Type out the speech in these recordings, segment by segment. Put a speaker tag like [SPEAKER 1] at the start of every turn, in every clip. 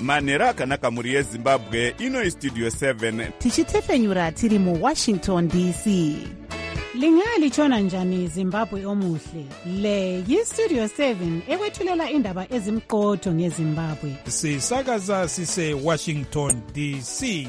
[SPEAKER 1] manhero akanaka mhuri yezimbabwe. Ino istudio 7
[SPEAKER 2] tichitefenyura tiri muWashington DC. Lingalitshona njani Zimbabwe omuhle? Le yistudio 7 ekwethulela indaba ezimqotho ngeZimbabwe.
[SPEAKER 3] Sisakaza sise Washington DC.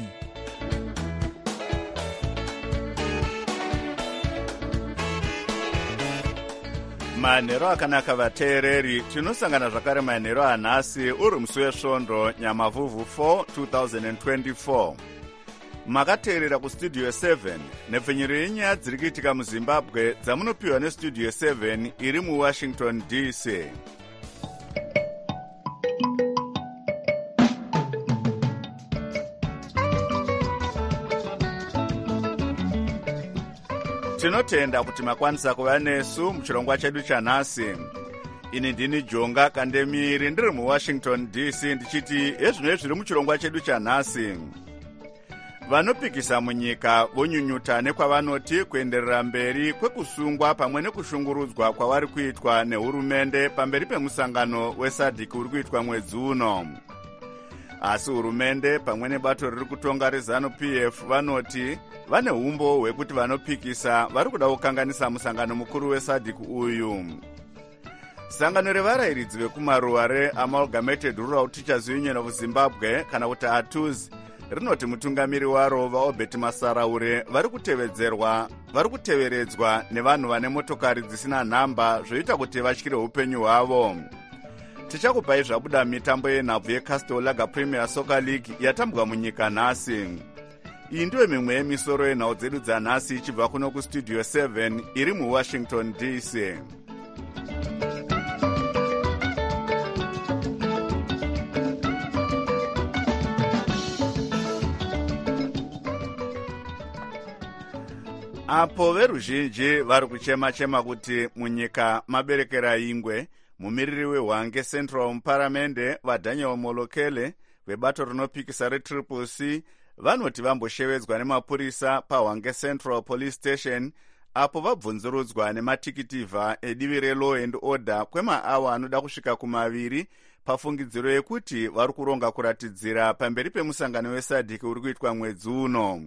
[SPEAKER 1] manhero akanaka vateereri, tinosangana zvakare manhero anhasi uri musi wesvondo nyamavhuvhu 4 2024. Makateerera kustudio 7 nepfenyuro yenyaya dziri kuitika muzimbabwe dzamunopiwa nestudio 7 iri muWashington DC. Tinotenda kuti makwanisa kuva nesu muchirongwa chedu chanhasi. Ini ndini Jonga Kandemiri ndiri muWashington DC ndichiti ezvino zviri muchirongwa chedu chanhasi. Vanopikisa munyika vonyunyuta nekwavanoti kuenderera mberi kwekusungwa pamwe nekushungurudzwa kwavari kuitwa nehurumende pamberi pemusangano weSADC uri kuitwa mwedzi uno. Asi hurumende pamwe nebato riri kutonga reZANU-PF vanoti vane umbo hwekuti vanopikisa vari kuda kukanganisa musangano mukuru weSADC uyu. Sangano revarayiridzi vekumaruwa reAmalgamated Rural Teachers Union of Zimbabwe kana kuti ATUZ rinoti mutungamiri waro vaObert Masaraure vari kuteveredzwa nevanhu vane motokari dzisina nhamba zvoita kuti vatyire upenyu hwavo. Tichakupai zvabuda mitambo yenhabvu yeCastel Lager Premier Soccer League yatambwa munyika nhasi. Iyi ndiyo mimwe yemisoro yenhau dzedu dzanhasi ichibva kuno kustudio 7 iri muWashington DC. Apo veruzhinji vari kuchema-chema kuti munyika maberekera ingwe, mumiriri weHwange Central muparamende vaDaniel Molokele vebato rinopikisa reCCC vanoti vamboshevedzwa nemapurisa paHwange Central Police Station apo vabvunzurudzwa nematikitivha edivi reLaw and Order kwemaawa anoda kusvika kumaviri pafungidziro yekuti vari kuronga kuratidzira pamberi pemusangano weSADC uri kuitwa mwedzi uno.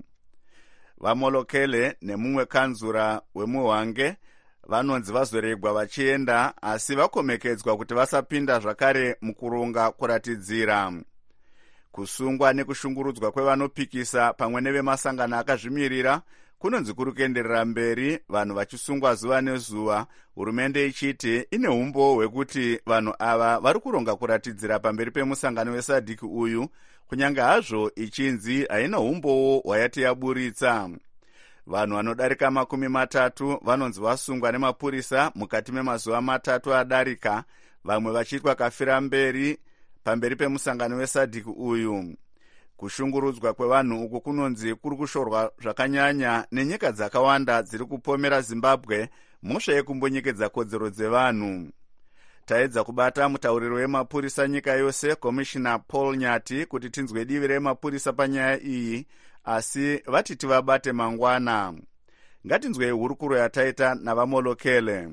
[SPEAKER 1] VaMolokele nemumwe kanzura wemuHwange vanonzi vazoregwa vachienda asi vakomekedzwa kuti vasapinda zvakare mukuronga kuratidzira. Kusungwa nekushungurudzwa kwevanopikisa pamwe nevemasangano akazvimirira kunonzi kuri kuenderera mberi, vanhu vachisungwa zuva nezuva, hurumende ichiti ine umbo hwekuti vanhu ava vari kuronga kuratidzira pamberi pemusangano weSADC uyu, kunyange hazvo ichinzi haina umbowo hwayati yaburitsa. Vanhu vanodarika 30 vanonzi vasungwa nemapurisa mukati memazuva 3 adarika, vamwe vachiitwa kafira mberi pamberi pemusangano weSADC uyu. Kushungurudzwa kwevanhu uku kunonzi kuri kushorwa zvakanyanya nenyika dzakawanda dziri kupomera Zimbabwe mhosva yekumbonyekedza kodzero dzevanhu. Taedza kubata mutauriro wemapurisa nyika yose, Komishina Paul Nyati, kuti tinzwe divi remapurisa panyaya iyi, asi vati tivabate mangwana. Ngatinzwe hurukuro yataita navaMolokele.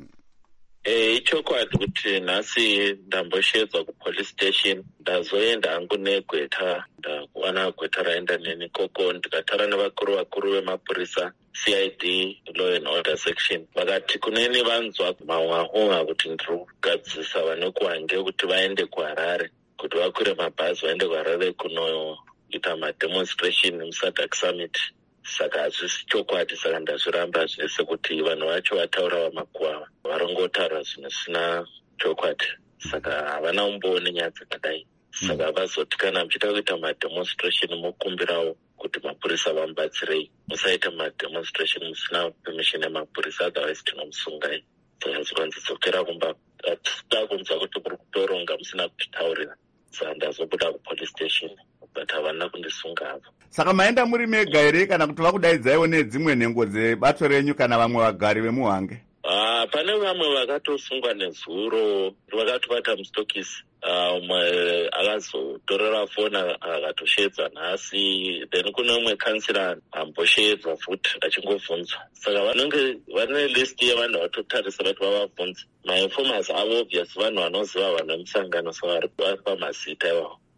[SPEAKER 4] Ichokwadi kuti nhasi ndamboshedzwa kupolice station, ndazoenda hangu negweta, ndakuwana gweta raenda neni koko, ndikataura nevakuru vemapurisa CID Law and Order section. Vakati kuneni vanzwa mahwahwa kuti ndiri kugadzisa vanokuHwange kuti vaende kuHarare, kuti vakwire mabhazi vaende kuHarare kunoita mademonstration muSADC summit. Saka hazvisi chokwadi, saka ndazviramba zvese kuti vanhu vacho vataura vamakuhwa varongotaura zvinhu zvisina chokwadi, saka havana umboone nyaya dzakadai. Saka vazoti kana muchida kuita mademonstration mokumbirawo kuti mapurisa vamubatsirei, musaita mademonstration musina permission yemapurisa, otherwise tinomusungai. Saka zvikanzidzokera kumba, hatisida kunzwa kuti muri kutoronga musina kutitaurira, saka ndazobuda kupolice station, but havana kundisunga avo.
[SPEAKER 1] Saka maenda muri mega here kana kuti vakudaidzaiwo nedzimwe nhengo dzebato renyu kana vamwe vagari vemuHwange?
[SPEAKER 4] Pane vamwe vakatosungwa nezuro, vakatobata mustokisi, umwe akazotorera foni akatoshedza nhasi, then kune umwe kansira amboshedzwa futi achingovhunzwa. Saka vanenge vane list yevanhu vatotarisa vati vavabvunza. Mainformers avo obvious vanhu vanoziva vanhu vemusangano, saka vari pamazita iwawo.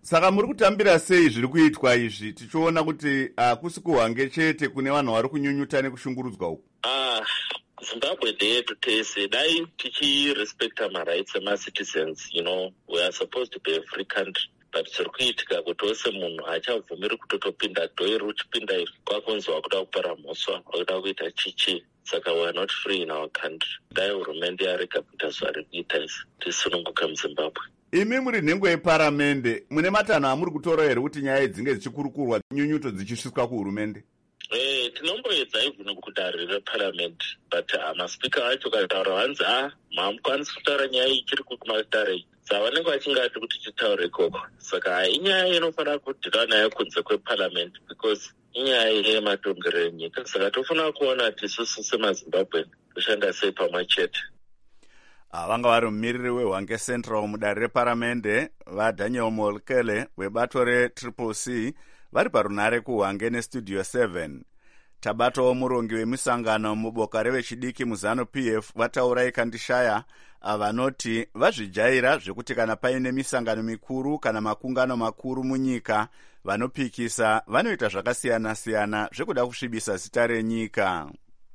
[SPEAKER 1] Saka muri kutambira sei zviri kuitwa izvi tichiona kuti hakusi kuhwange chete kune vanhu vari kunyunyuta nekushungurudzwa uku?
[SPEAKER 4] Zimbabwe ndeyedu tese, dai tichirespecta marights ema-citizens, we are supposed to be a free country. But zviri kuitika kuti wose munhu haachabvumiri kutotopinda dhoiri, uchipinda iri kwakunzi wakuda kupara mhosva, wakuda kuita chichi. Saka we are not free in our country. Dai hurumende yarega kuita zvari kuita izvi, tisununguke muZimbabwe.
[SPEAKER 1] Imi muri nhengo yeparamende, mune matanho amuri kutora here kuti nyaya dzinge dzichikurukurwa, nyunyuto dzichisviswa kuhurumende?
[SPEAKER 4] Tinomboedza even kudare reparamende, but maspika acho kataura vanzi hamukwanisi kutaura nyaya ichiri kumadare, saka vanenge vachingati kuti titaure ikoko. Saka inyaya inofanira kudhira nayo kunze kweparamende, because inyaya yematongerero enyika. Saka tofanira kuona kuti isusu semaZimbabwe toshanda sei pamwe chete.
[SPEAKER 1] Vanga vari mumiriri weHwange Central mudare reparamende vaDaniel Molokele webato reCCC vari parunare kuHwange nestudio 7. Tabatawo murongi wemisangano muboka revechidiki muZANU-PF vataurai Kandishaya vanoti vazvijaira zvekuti kana paine misangano mikuru kana makungano makuru munyika vanopikisa vanoita zvakasiyana-siyana zvekuda kusvibisa zita renyika.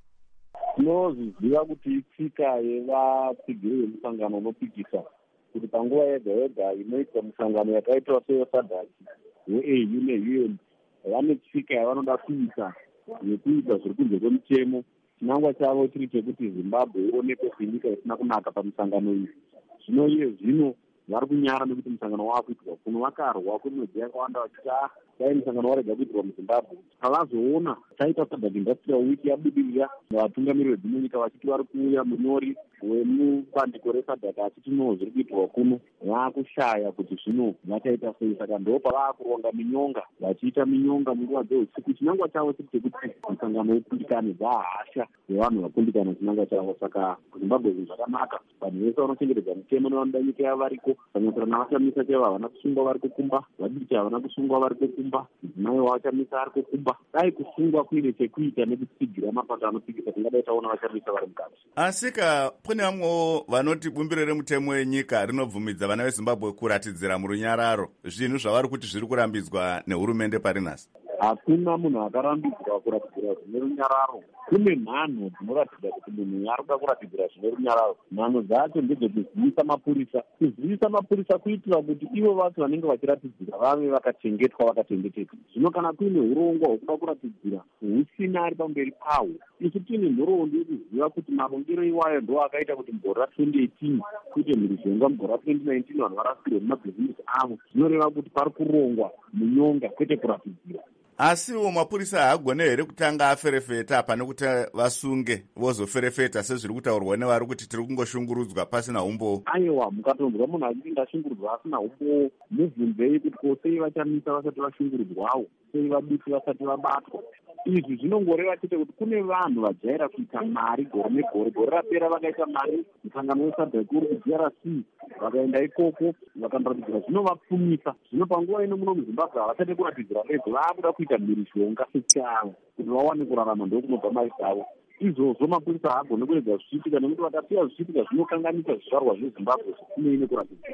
[SPEAKER 5] Tinozviziva kuti itsika yevapigiri vemusangano unopikisa kuti panguva yega yega inoitwa misangano yakaitwa seyosadhaki weAU neUN vane tsika yavanoda kuita yekuita zviri kunze kwemutemo. Chinangwa chavo chiri chekuti Zimbabwe ionekwe senyika isina kunaka pamisangano iyi. Zvino iye zvino vari kunyara nekuti musangano wakuitwa kuno vakarwa kwemwedzi yakawanda vachiti dai musangano warega kuitirwa muZimbabwe. Pavazoona taita Sadhaki Industrial Week yabudirira vatungamiriri vedzimwe nyika vachiti vari kuuya, munyori wemubandiko resadhaki achiti no zviri kuitirwa kuno vakushaya kuti zvino vachaita sei. Saka ndo pavakuronga minyonga, vachiita minyonga munguva dzeusiku. Chinangwa chavo chiri chekuti musangano ukundikane dzahasha yevanhu vakundikana chinangwa chavo. Saka kuZimbabwe zvinhu zvakanaka, vanhu vese vanochengetedza mutemo nevanoda nyika yavo variko, vanotora navachamisa chaivo havana kusungwa vari kukumba, vadiki havana kusungwa vari kukumba, mudzimai wavachamisa ari kukumba. Dai kusungwa kuine chekuita nekutsigira mapato anopikisa, tingadai taona vachamisa vari mukati.
[SPEAKER 1] Asika kune vamwewo vanoti bumbiro remutemo wenyika rinobvumidza vana veZimbabwe kuratidzira murunyararo, zvinhu zvavari kuti zviri kurambidzwa nehurumende pari nhasi.
[SPEAKER 5] Hakuna munhu akarambidzwa kuratidzira zvine runyararo. Kune mhanho dzinoratidza kuti munhu ari kuda kuratidzira zvine runyararo. Mhanho dzacho ndedzekuzivisa mapurisa, kuzivisa mapurisa kuitira kuti ivo vacho vanenge vachiratidzira vave vakachengetwa, vakachengeteka. Zvino kana kuine urongwa hwekuda kuratidzira husina ari pamberi pawo, isu tiine nhoroondo yekuziva kuti marongero iwayo ndo akaita kuti mugore ra2018 kuite mhirizhonga, mugore ra2019 vanhu varasikirwe mumabhizinesi avo. Zvinoreva kuti pari kurongwa munyonga kwete kuratidzira.
[SPEAKER 1] Asiwo mapurisa haagone here kutanga aferefeta pane kuti vasunge vozoferefeta sezviri kutaurwa nevari kuti tiri kungoshungurudzwa pasina umbo?
[SPEAKER 5] Aiwa, mukatonzwa munhu achinge ashungurudzwa asina umbo, mubvunzei kuti ko sei vachamisa vasati vashungurudzwawo, sei vaduki vasati vabatwa. Izvi zvinongoreva chete kuti kune vanhu vajaira kuita mari gore negore. Gore rapera vakaita mari musangano wesadhaki uri kuDRC, vakaenda ikoko vakandoratidza zvinovapfumisa. Zvino panguva ino muno muZimbabwe havachade kuratidzira rego, vaakuda kuita mhirizhonga sechavo kuti vawane kurarama ndokunobva mari dzavo. Izvozvo mapurisa haagone kuedza zvichiitika nekuti vakasiya zvichiitika zvinokanganisa zvizvarwa zveZimbabwe zvisinei kuratidzira.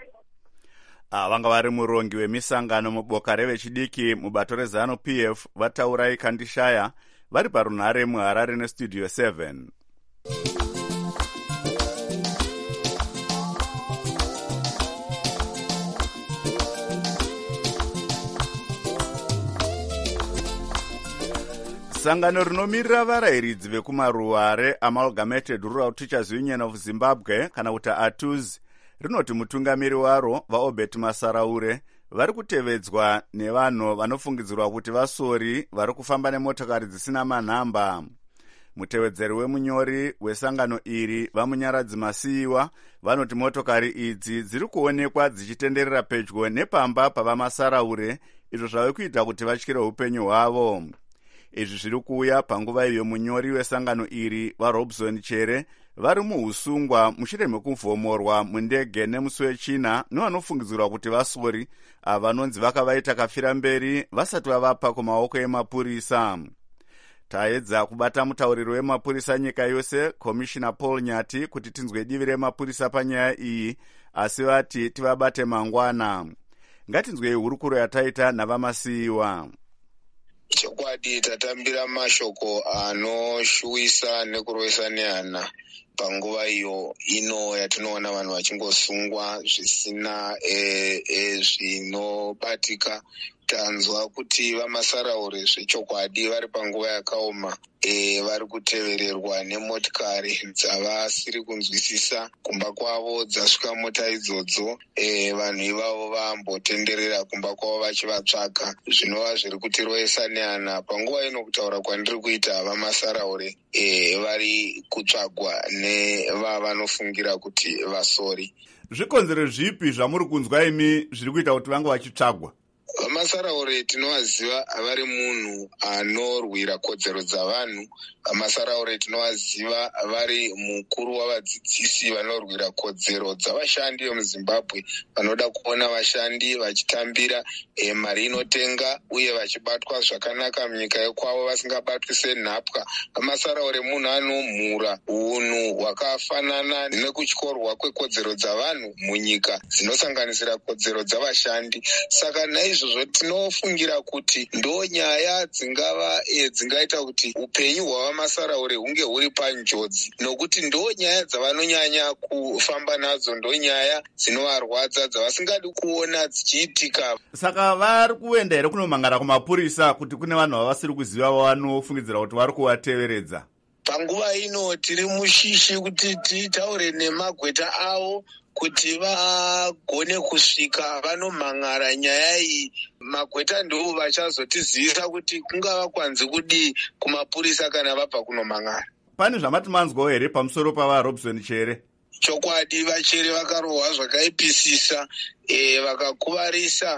[SPEAKER 1] Vanga vari murongi wemisangano muboka revechidiki mubato reZANU-PF vataurai Kandishaya vari parunare muHarare nestudio 7. Sangano rinomirira varayiridzi vekumaruware Amalgamated Rural Teachers Union of Zimbabwe kana kuti ATUZ rinoti mutungamiri waro vaObert Masaraure vari kutevedzwa nevanhu vanofungidzirwa kuti vasori vari kufamba nemotokari dzisina manhamba. Mutevedzeri wemunyori wesangano iri vamunyaradzi Masiyiwa vanoti motokari idzi dziri kuonekwa dzichitenderera pedyo nepamba pavamasaraure, izvo zvave kuita kuti vatyire upenyu hwavo. Izvi zviri kuuya panguva iyo munyori wesangano iri vaRobson Chere vari muhusungwa mushure mekuvhomorwa mundege nemusi wechina nevanofungidzirwa kuti vasori vanonzi vakavaita kafira mberi vasati vavapa kumaoko emapurisa. Taedza kubata mutauriri wemapurisa nyika yose Komishina Paul Nyati kuti tinzwe divi remapurisa panyaya iyi, asi vati tivabate mangwana. ngatinzwei hurukuro yataita navamasiyiwa.
[SPEAKER 6] Chokwadi tatambira mashoko anoshuwisa nekurovesa nehana panguva iyo ino yatinoona vanhu vachingosungwa zvisina zvinobatika. Tanzwa kuti vamasaraure zvechokwadi vari panguva yakaoma, vari kutevererwa nemotikari dzavasiri kunzwisisa kumba kwavo dzasvika mota idzodzo. Vanhu ivavo vambotenderera kumba kwavo vachivatsvaka, zvinova zviri kutiroesa nehana. Panguva ino kutaura kwandiri kuita vamasaraure vari kutsvagwa nevavanofungira kuti vasori.
[SPEAKER 1] Zvikonzero zvipi zvamuri kunzwa imi zviri kuita kuti vange vachitsvagwa?
[SPEAKER 6] Vamasaraure tinovaziva vari munhu anorwira kodzero dzavanhu. Vamasaraure tinovaziva vari mukuru wavadzidzisi vanorwira kodzero dzavashandi vemuzimbabwe, vanoda kuona vashandi vachitambira mari inotenga uye vachibatwa zvakanaka munyika yekwavo vasingabatwi senhapwa. Vamasaraure munhu anomhura unhu hwakafanana nekutyorwa kwekodzero dzavanhu munyika dzinosanganisira kodzero dzavashandi. Saka naizvozvo tinofungira kuti ndo nyaya dzingaita kuti upenyu hwavamasaraure hunge huri panjodzi, nokuti ndo nyaya dzavanonyanya kufamba nadzo, ndo nyaya dzinovarwadza dzavasingadi kuona dzichiitika.
[SPEAKER 1] Saka vari kuenda here kunomangara kumapurisa kuti kune vanhu vavasiri kuziva vanofungidzira kuti vari kuvateveredza?
[SPEAKER 6] Panguva ino tiri mushishi kuti titaure nemagweta avo kuti vagone kusvika vanomhangara nyaya iyi. Magweta ndo vachazotizivisa kuti kungava kwanzi kudii kumapurisa kana vabva kunomhangara.
[SPEAKER 1] Pane zvamati manzwawo here pamusoro pavaRobson Chere?
[SPEAKER 6] Chokwadi vachere vakarohwa zvakaipisisa, vakakuvarisa,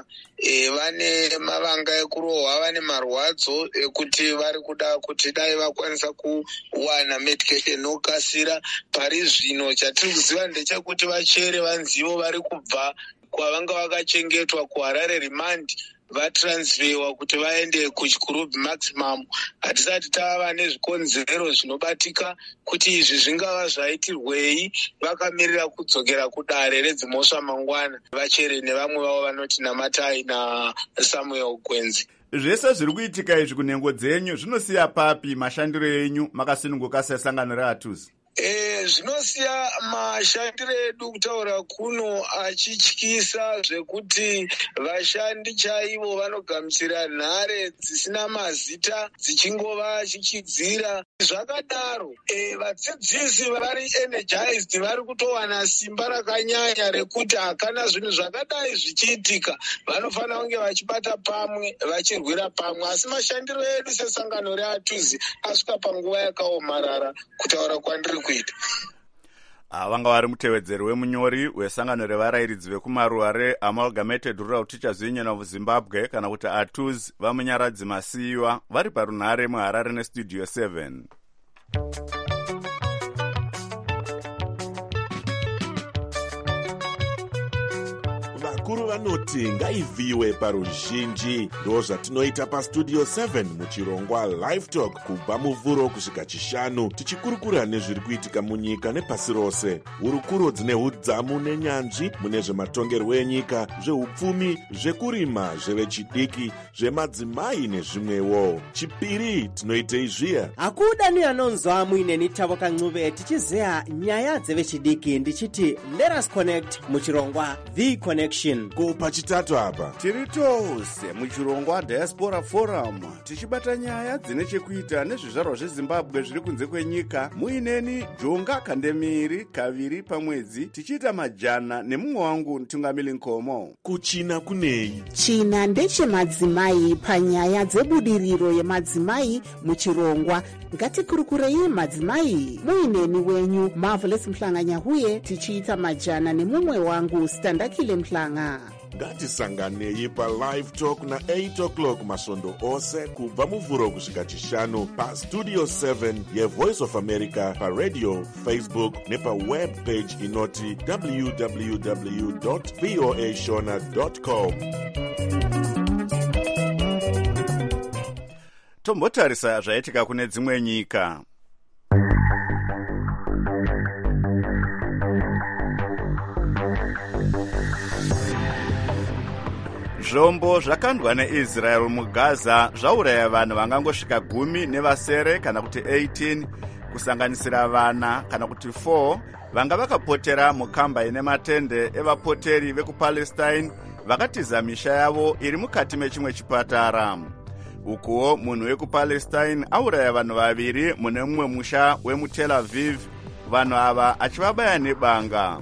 [SPEAKER 6] vane mavanga ekurohwa, vane marwadzo ekuti vari kuda kuti dai vakwanisa kuwana medication nokasira. Pari zvino chatiri kuziva ndechekuti vachere vanzivo vari kubva kwavanga vakachengetwa kuHarare Remand vatransferwa kuti vaende kuchikurubhi maximum. Hatisati tava nezvikonzero zvinobatika kuti izvi zvingava zvaitirwei. Vakamirira kudzokera kudare redzimhosva mangwana, vachere nevamwe vavo vanoti Namatai naSamuel Gwenzi.
[SPEAKER 1] Zvese zviri kuitika izvi kunhengo dzenyu zvinosiya papi mashandiro enyu makasununguka sesangano reATUZ?
[SPEAKER 6] Zvinosiya mashandiro edu kutaura kuno achityisa zvekuti vashandi chaivo vanogamuchira nhare dzisina mazita dzichingova chichidzira. Zvakadaro vadzidzisi vari energized, vari kutowana simba rakanyanya rekuti hakana zvinhu zvakadai zvichiitika. Vanofanira kunge vachibata pamwe, vachirwira pamwe. Asi mashandiro edu sesangano reATUZ asvika panguva yakaomarara kutaura kwandiri kuita.
[SPEAKER 1] Vanga vari mutevedzeri wemunyori wesangano revarayiridzi vekumaruwa reAmalgamated Rural Teachers Union of Zimbabwe kana kuti ATUZ vamunyaradzi Masiyiwa vari parunhare muHarare nestudio 7.
[SPEAKER 7] Vakuru vanoti ngaivhiwe paruzhinji. Ndo zvatinoita pastudio 7 muchirongwa Live Talk kubva muvhuro kusvika chishanu, tichikurukura nezviri kuitika munyika nepasi rose. Hurukuro dzine hudzamu nenyanzvi mune zvematongerwo enyika, zveupfumi, zvekurima, zvevechidiki, zvemadzimai nezvimwewo. Chipiri tinoitei zviya.
[SPEAKER 8] Hakuda ni anonzwa muineni Tavo Kanxube tichizeya nyaya dzevechidiki ndichiti let us connect muchirongwa The Connection.
[SPEAKER 7] Ko pachitatu apa
[SPEAKER 1] tiri tose muchirongwa Diaspora Forum tichibata nyaya dzine chekuita nezvizvarwa zveZimbabwe zviri kunze kwenyika. Muineni Jonga Kandemiri kaviri pamwedzi tichiita majana nemumwe wangu Tungamili Nkomo.
[SPEAKER 7] Kuchina kunei?
[SPEAKER 2] China ndechemadzimai panyaya dzebudiriro yemadzimai muchirongwa. Ngatikurukurei madzimai. Muineni wenyu Marvelous Mhlanganyahuye tichiita majana nemumwe wangu Standakile Mhlanga.
[SPEAKER 7] Ngatisanganei paLive Talk na 8 o'clock masvondo ose kubva muvhuro kusvika chishanu pastudio 7 yeVoice of America, paradio, Facebook nepaweb page inoti www.voashona.com.
[SPEAKER 1] Tombotarisa zvaitika kune dzimwe nyika. zvombo zvakandwa neisrael mugaza zvauraya vanhu vangangosvika 10 nevasere kana kuti 18 kusanganisira vana kana kuti 4 vanga vakapotera mukamba ine matende evapoteri vekupalestine vakatiza misha yavo iri mukati mechimwe chipatara. Ukuwo munhu wekupalestine auraya vanhu vaviri mune mumwe musha wemutel aviv, vanhu ava achivabaya nebanga.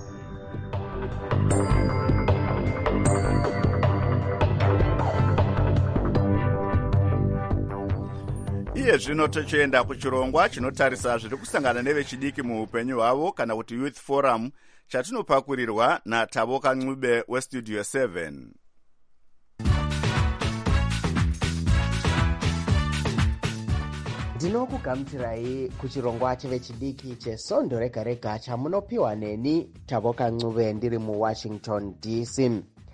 [SPEAKER 1] Iye zvino tochienda kuchirongwa chinotarisa zviri kusangana nevechidiki muupenyu hwavo kana kuti Youth Forum chatinopakurirwa naTavoka Ncube weStudio 7.
[SPEAKER 8] Ndinokugamuchirai kuchirongwa chevechidiki chesondo rega rega chamunopiwa neni Tavoka Ncube ndiri muWashington DC.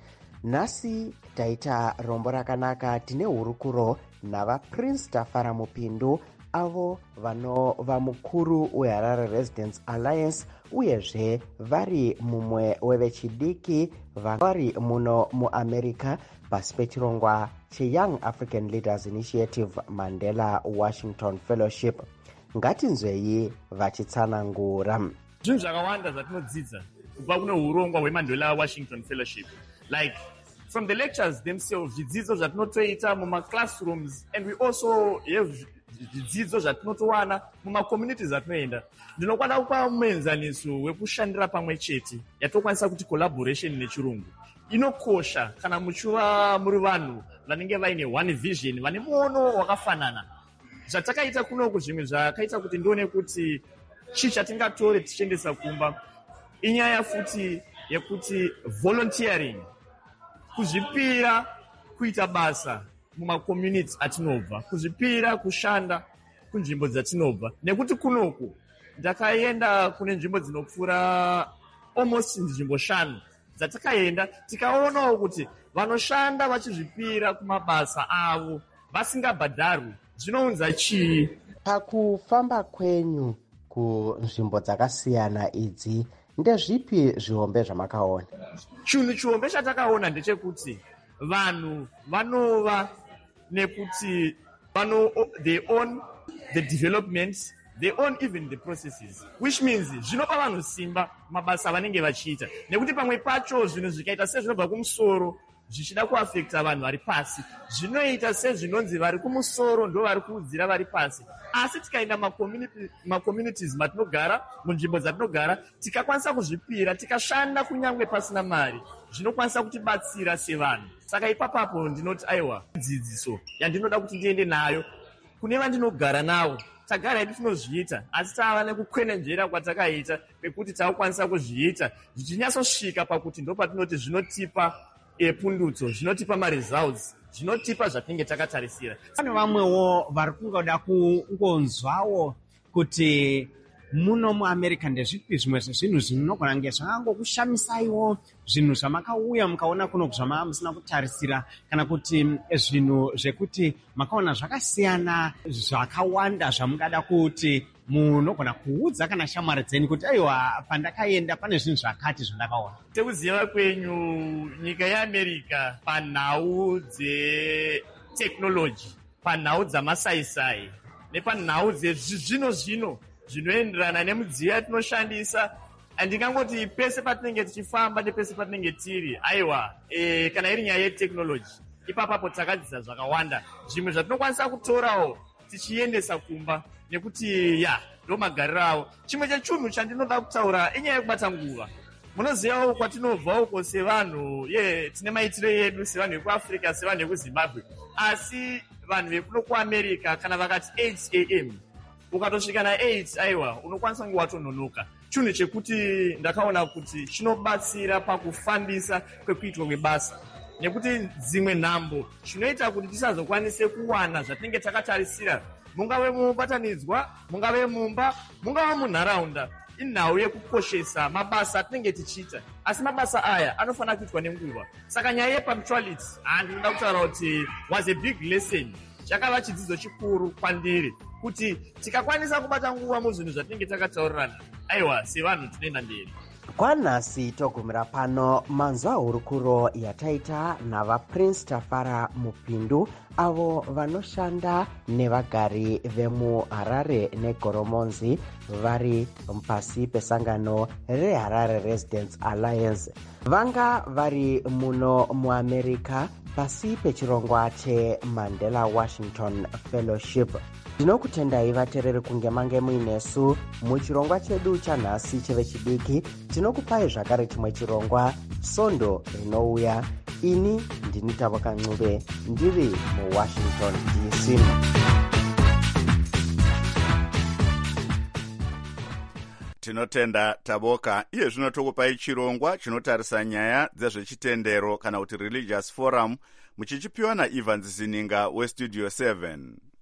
[SPEAKER 8] Nhasi taita rombo rakanaka. Tine hurukuro navaPrince Tafara Mupindu, avo vanova mukuru weHarare Residents Alliance, uyezve vari mumwe wevechidiki vari muno muAmerica pasi pechirongwa cheYoung African Leaders Initiative Mandela Washington Fellowship. Ngatinzwei vachitsanangura.
[SPEAKER 9] Zvinhu zvakawanda zvatinodzidza kubva kuno urongwa hweMandela Washington Fellowship, like from the lectures themselves, zvidzidzo zvatinotoita mumaclassrooms, and we also have zvidzidzo zvatinotowana mumacommunities atinoenda. Ndinokwana kupa muenzaniso wekushandira pamwe chete yatokwanisa kuti collaboration nechirungu inokosha kana muchiva muri vanhu vanenge vaine one vision, vane muono wakafanana. Zvatakaita kunoku zvimwe zvakaita kuti ndione kuti chii chatingatore tichiendesa kumba inyaya futi yekuti volunteering, kuzvipira kuita basa mumacommunities atinobva, kuzvipira kushanda kunzvimbo dzatinobva. Nekuti kunoku ndakaenda kune nzvimbo dzinopfuura almost nzvimbo 5 dzatakaenda, tikaonawo kuti vanoshanda vachizvipira kumabasa avo vasingabhadharwi. Zvinounza chii?
[SPEAKER 8] Pakufamba kwenyu kunzvimbo dzakasiyana idzi, ndezvipi zvihombe zvamakaona?
[SPEAKER 9] Chinhu chihombe chatakaona ndechekuti vanhu vanova nekuti they own the development, they own even the processes, which means zvinopa vanhu simba mabasa vanenge vachiita. Nekuti pamwe pacho zvinhu zvikaita sezvinobva kumusoro zvichida kuafekta vanhu vari pasi, zvinoita sezvinonzi vari kumusoro ndo vari kuudzira vari pasi. Asi tikaenda macommunities matinogara, munzvimbo dzatinogara, tikakwanisa kuzvipira, tikashanda kunyangwe pasina mari, zvinokwanisa kutibatsira sevanhu. Saka ipapapo ndinoti aiwa, dzidziso yandinoda kuti ndiende nayo kune vandinogara navo. Tagara hedu tinozviita, asi tava nekukwenenzvera kwatakaita pekuti takukwanisa kuzviita zvichinyatsosvika pakuti ndo patinoti zvinotipa pundutso, zvinotipa maresults, zvinotipa zvatinenge takatarisira.
[SPEAKER 10] Pane vamwewo vari kungoda kungonzwawo kuti muno muAmerica ndezvipi zvimwe zvezvinhu zvinogona kunge zvakangokushamisaiwo, zvinhu zvamakauya mukaona kuno zvamanga musina kutarisira, kana kuti zvinhu zvekuti makaona zvakasiyana zvakawanda zvamungada kuti munogona kuudza kana shamwari dzenyu kuti aiwa pandakaenda pane zvinhu zvakati zvandakaona?
[SPEAKER 9] Sekuziva kwenyu, nyika yeAmerica panhau dzeteknoloji, panhau dzamasaisai nepanhau dzezvino zvinoenderana nemudziyo yatinoshandisa, andingangoti pese patinenge tichifamba nepese patinenge tiri, aiwa kana iri nyaya yeteknoloji, ipapapo takadzidza zvakawanda, zvimwe zvatinokwanisa kutorawo tichiendesa kumba, nekuti ndo magariro avo. Chimwe chechunhu chandinoda kutaura inyaya yekubata nguva. Munozivawo kwatinobva uko sevanhu, tine maitiro edu sevanhu vekuAfrica, sevanhu vekuZimbabwe, asi vanhu vekuno kuAmerica kana vakati 8 am ukatosvika na8, aiwa unokwanisa kunge watononoka. Chinhu chekuti ndakaona kuti chinobatsira pakufambisa kwekuitwa kwebasa, nekuti dzimwe nhambo zvinoita kuti tisazokwanise kuwana zvatinenge takatarisira, mungave mubatanidzwa, mungave mumba, mungave munharaunda, inhau yekukoshesa mabasa atinenge tichiita. Asi mabasa aya anofanira kuitwa nenguva. Saka nyaya yepunctuality ndinoda kutaura kuti was a big lesson, chakava chidzidzo chikuru kwandiri, kuti tikakwanisa kubata nguva muzvinhu zvatinenge takataurirana, aiwa sevanhu tinoenda mberi.
[SPEAKER 8] kwanhasi togumira pano manzwa hurukuro yataita navaprince Tafara Mupindu avo vanoshanda nevagari vemuharare negoromonzi vari pasi pesangano reHarare Residents Alliance. Vanga vari muno muAmerica pasi pechirongwa cheMandela Washington Fellowship. Tinokutendai vateereri kunge mange muinesu muchirongwa chedu chanhasi chevechidiki. Tinokupai zvakare chimwe chirongwa Sondo rinouya. Ini ndini Tavoka Ncube ndiri muWashington DC.
[SPEAKER 1] Tinotenda Tavoka. Iye zvino tokupai chirongwa chinotarisa nyaya dzezvechitendero kana kuti Religious Forum muchichipiwa naEvans Zininga weStudio 7.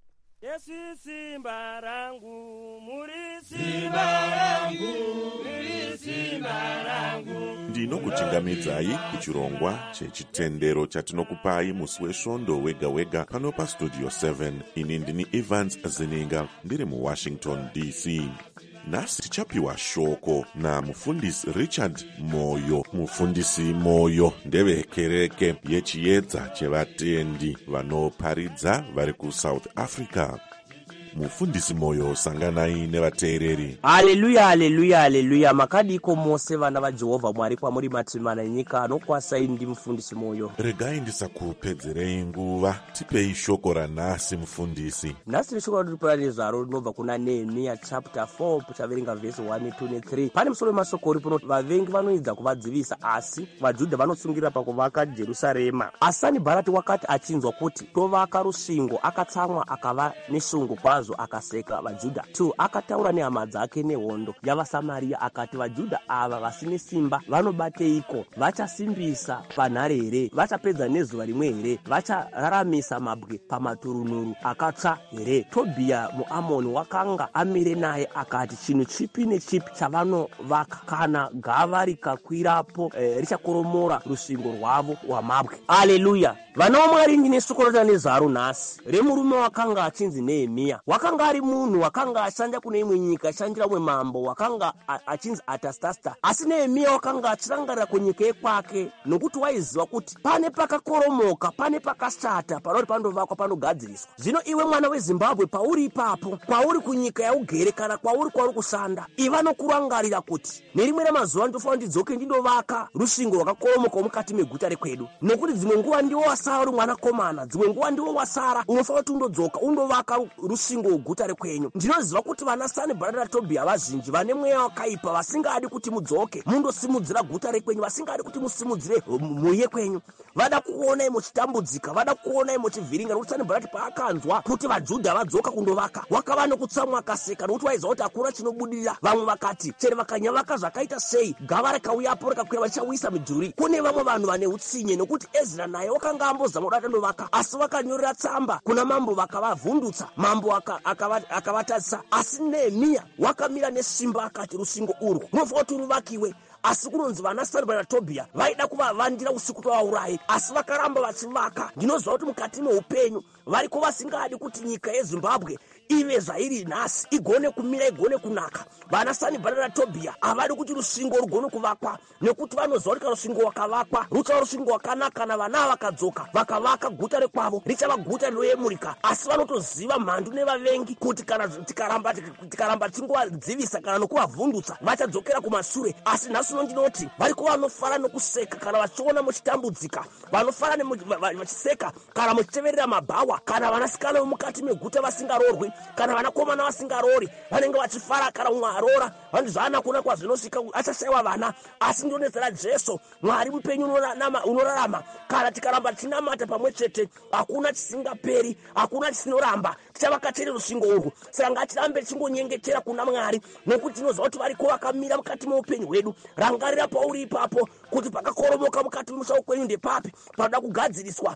[SPEAKER 11] Yesu simba rangu, muri simba rangu, muri simba rangu.
[SPEAKER 7] Ndinokuchingamidzai kuchirongwa chechitendero chatinokupai musi wesvondo wega wega pano paStudio 7. Ini ndini Evans Zininga ndiri muWashington DC. Nhasi tichapiwa shoko namufundisi Richard Moyo. Mufundisi Moyo ndevekereke yechiedza chevatendi vanoparidza vari kuSouth Africa. Mufundisi Moyo, sanganai nevateereri.
[SPEAKER 12] Haleluya, haleluya, haleluya. Makadiko mose vana vaJehovha Mwari kwamuri matima nenyika anokwasai ndi mufundisi Moyo.
[SPEAKER 7] Regai ndisakupedzerei nguva, tipei shoko ranhasi mufundisi.
[SPEAKER 12] Nhasi shoko ratinopa nezvaro rinobva kuna Nehemiya chapter 4 tichaverenga vhesi 1, 2 ne3. Pane musoro wemasoko uri pano, vavengi vanoedza kuvadzivisa asi vaJudha vanotsungirira pakuvaka Jerusarema. Sanibharati wakati achinzwa kuti tovaka rusvingo akatsamwa akava neshungu kwazvo akaseka vaJudha. 2 akataura nehama dzake nehondo yavaSamaria akati vaJudha ava vasine simba vanobateiko? Vachasimbisa panhare here? Vachapedza nezuva rimwe here? Vachararamisa mabwe pamaturunuru akatsva here? Tobhiya muAmoni wakanga amire naye akati chinhu chipi nechipi chavanovaka kana gava rikakwirapo richakoromora rusvingo rwavo rwamabwe. Haleluya. Vana vaMwari, ndine sokorota nezaro nhasi remurume wakanga achinzi Nehemiya. Wakanga ari munhu wakanga ashanda kune imwe nyika ashandira umwe mambo wakanga achinzi Atasasta. Asi Nehemiya wakanga achirangarira kunyika yekwake nokuti waiziva kuti pane pakakoromoka, pane pakashata panori pandovakwa panogadziriswa. Zvino iwe mwana weZimbabwe, pauri ipapo, kwauri kunyika yaugere kana kwauri kushanda, iva nokurangarira kuti nerimwe ramazuva ndofanira ndidzoke ndindovaka rusvingo rwakakoromoka mukati meguta rekwedu, nokuti dzimwe nguva ndiwo wasara uri mwanakomana, dzimwe nguva ndiwo wasara unofanira kuti undodzoka undovaka rusvingo guta rekwenyu. Ndinoziva kuti vana Sanibharati naTobhiya vazhinji vane mweya wakaipa, vasingadi kuti mudzoke mundosimudzira guta rekwenyu, vasingadi kuti musimudzire mhuri yekwenyu. Vada kuonai muchitambudzika, vada kuonai muchivhiringa. Nokuti Sanibharati paakanzwa kuti vaJudha vadzoka kundovaka, wakava nokutsamwa akaseka, nokuti waiziva kuti hakuna chinobudirira. Vamwe vakati chero vakanyavaka zvakaita sei, gava rikauyapo rikakwira vachauyisa midhuri. Kune vamwe vanhu vane utsinye, nokuti Ezra naye wakanga ambozama kuti atandovaka, asi vakanyorera tsamba kuna mambo vakavavhundutsa, mambo akavatadzisa. Asi Nehemiya wakamira nesimba akati rusvingo urwu runofanira kuti ruvakiwe. Asi kunonzi vana Sanibharati naTobhiya vaida kuvavandira usiku tovaurayi, asi vakaramba vachivaka. Ndinoziva kuti mukati meupenyu variko vasingadi kuti nyika yeZimbabwe ive zvairi nhasi, igone kumira, igone kunaka. Vana Sanibharati naTobhiya havadi kuti rusvingo rugone kuvakwa, nekuti vanoziva kuti kana rusvingo wakavakwa ruchava rusvingo wakanaka, kana vana vakadzoka vakavaka guta rekwavo richava guta rinoyemurika. Asi vanotoziva mhandu nevavengi kuti kana tikaramba tichingovadzivisa kana nokuvavhundutsa vachadzokera kumashure. Asi nhasi ndinoti variko vanofara nokuseka kana vachiona muchitambudzika, vanofara vachiseka kana muchiteverera mabhawa, kana vanasikana vemukati meguta vasingaroorwi, kana vanakomana vasingaroori vanenge vachifara, kana umwe aroora vanozvana kuna kwazvinosvika achashayiwa vana. Asi ndinonetsera Jesu, Mwari mupenyu unorarama, kana tikaramba tichinamata pamwe chete hakuna chisingaperi, hakuna chisinoramba. Tichavaka tere rusvingo urwu. Saka ngatirambe tichingonyengetera kuna Mwari, nokuti tinoziva kuti variko vakamira mukati meupenyu hwedu. Rangarira pauri ipapo kuti pakakoromoka mukati memusha kwenyu ndepapi panoda kugadziriswa.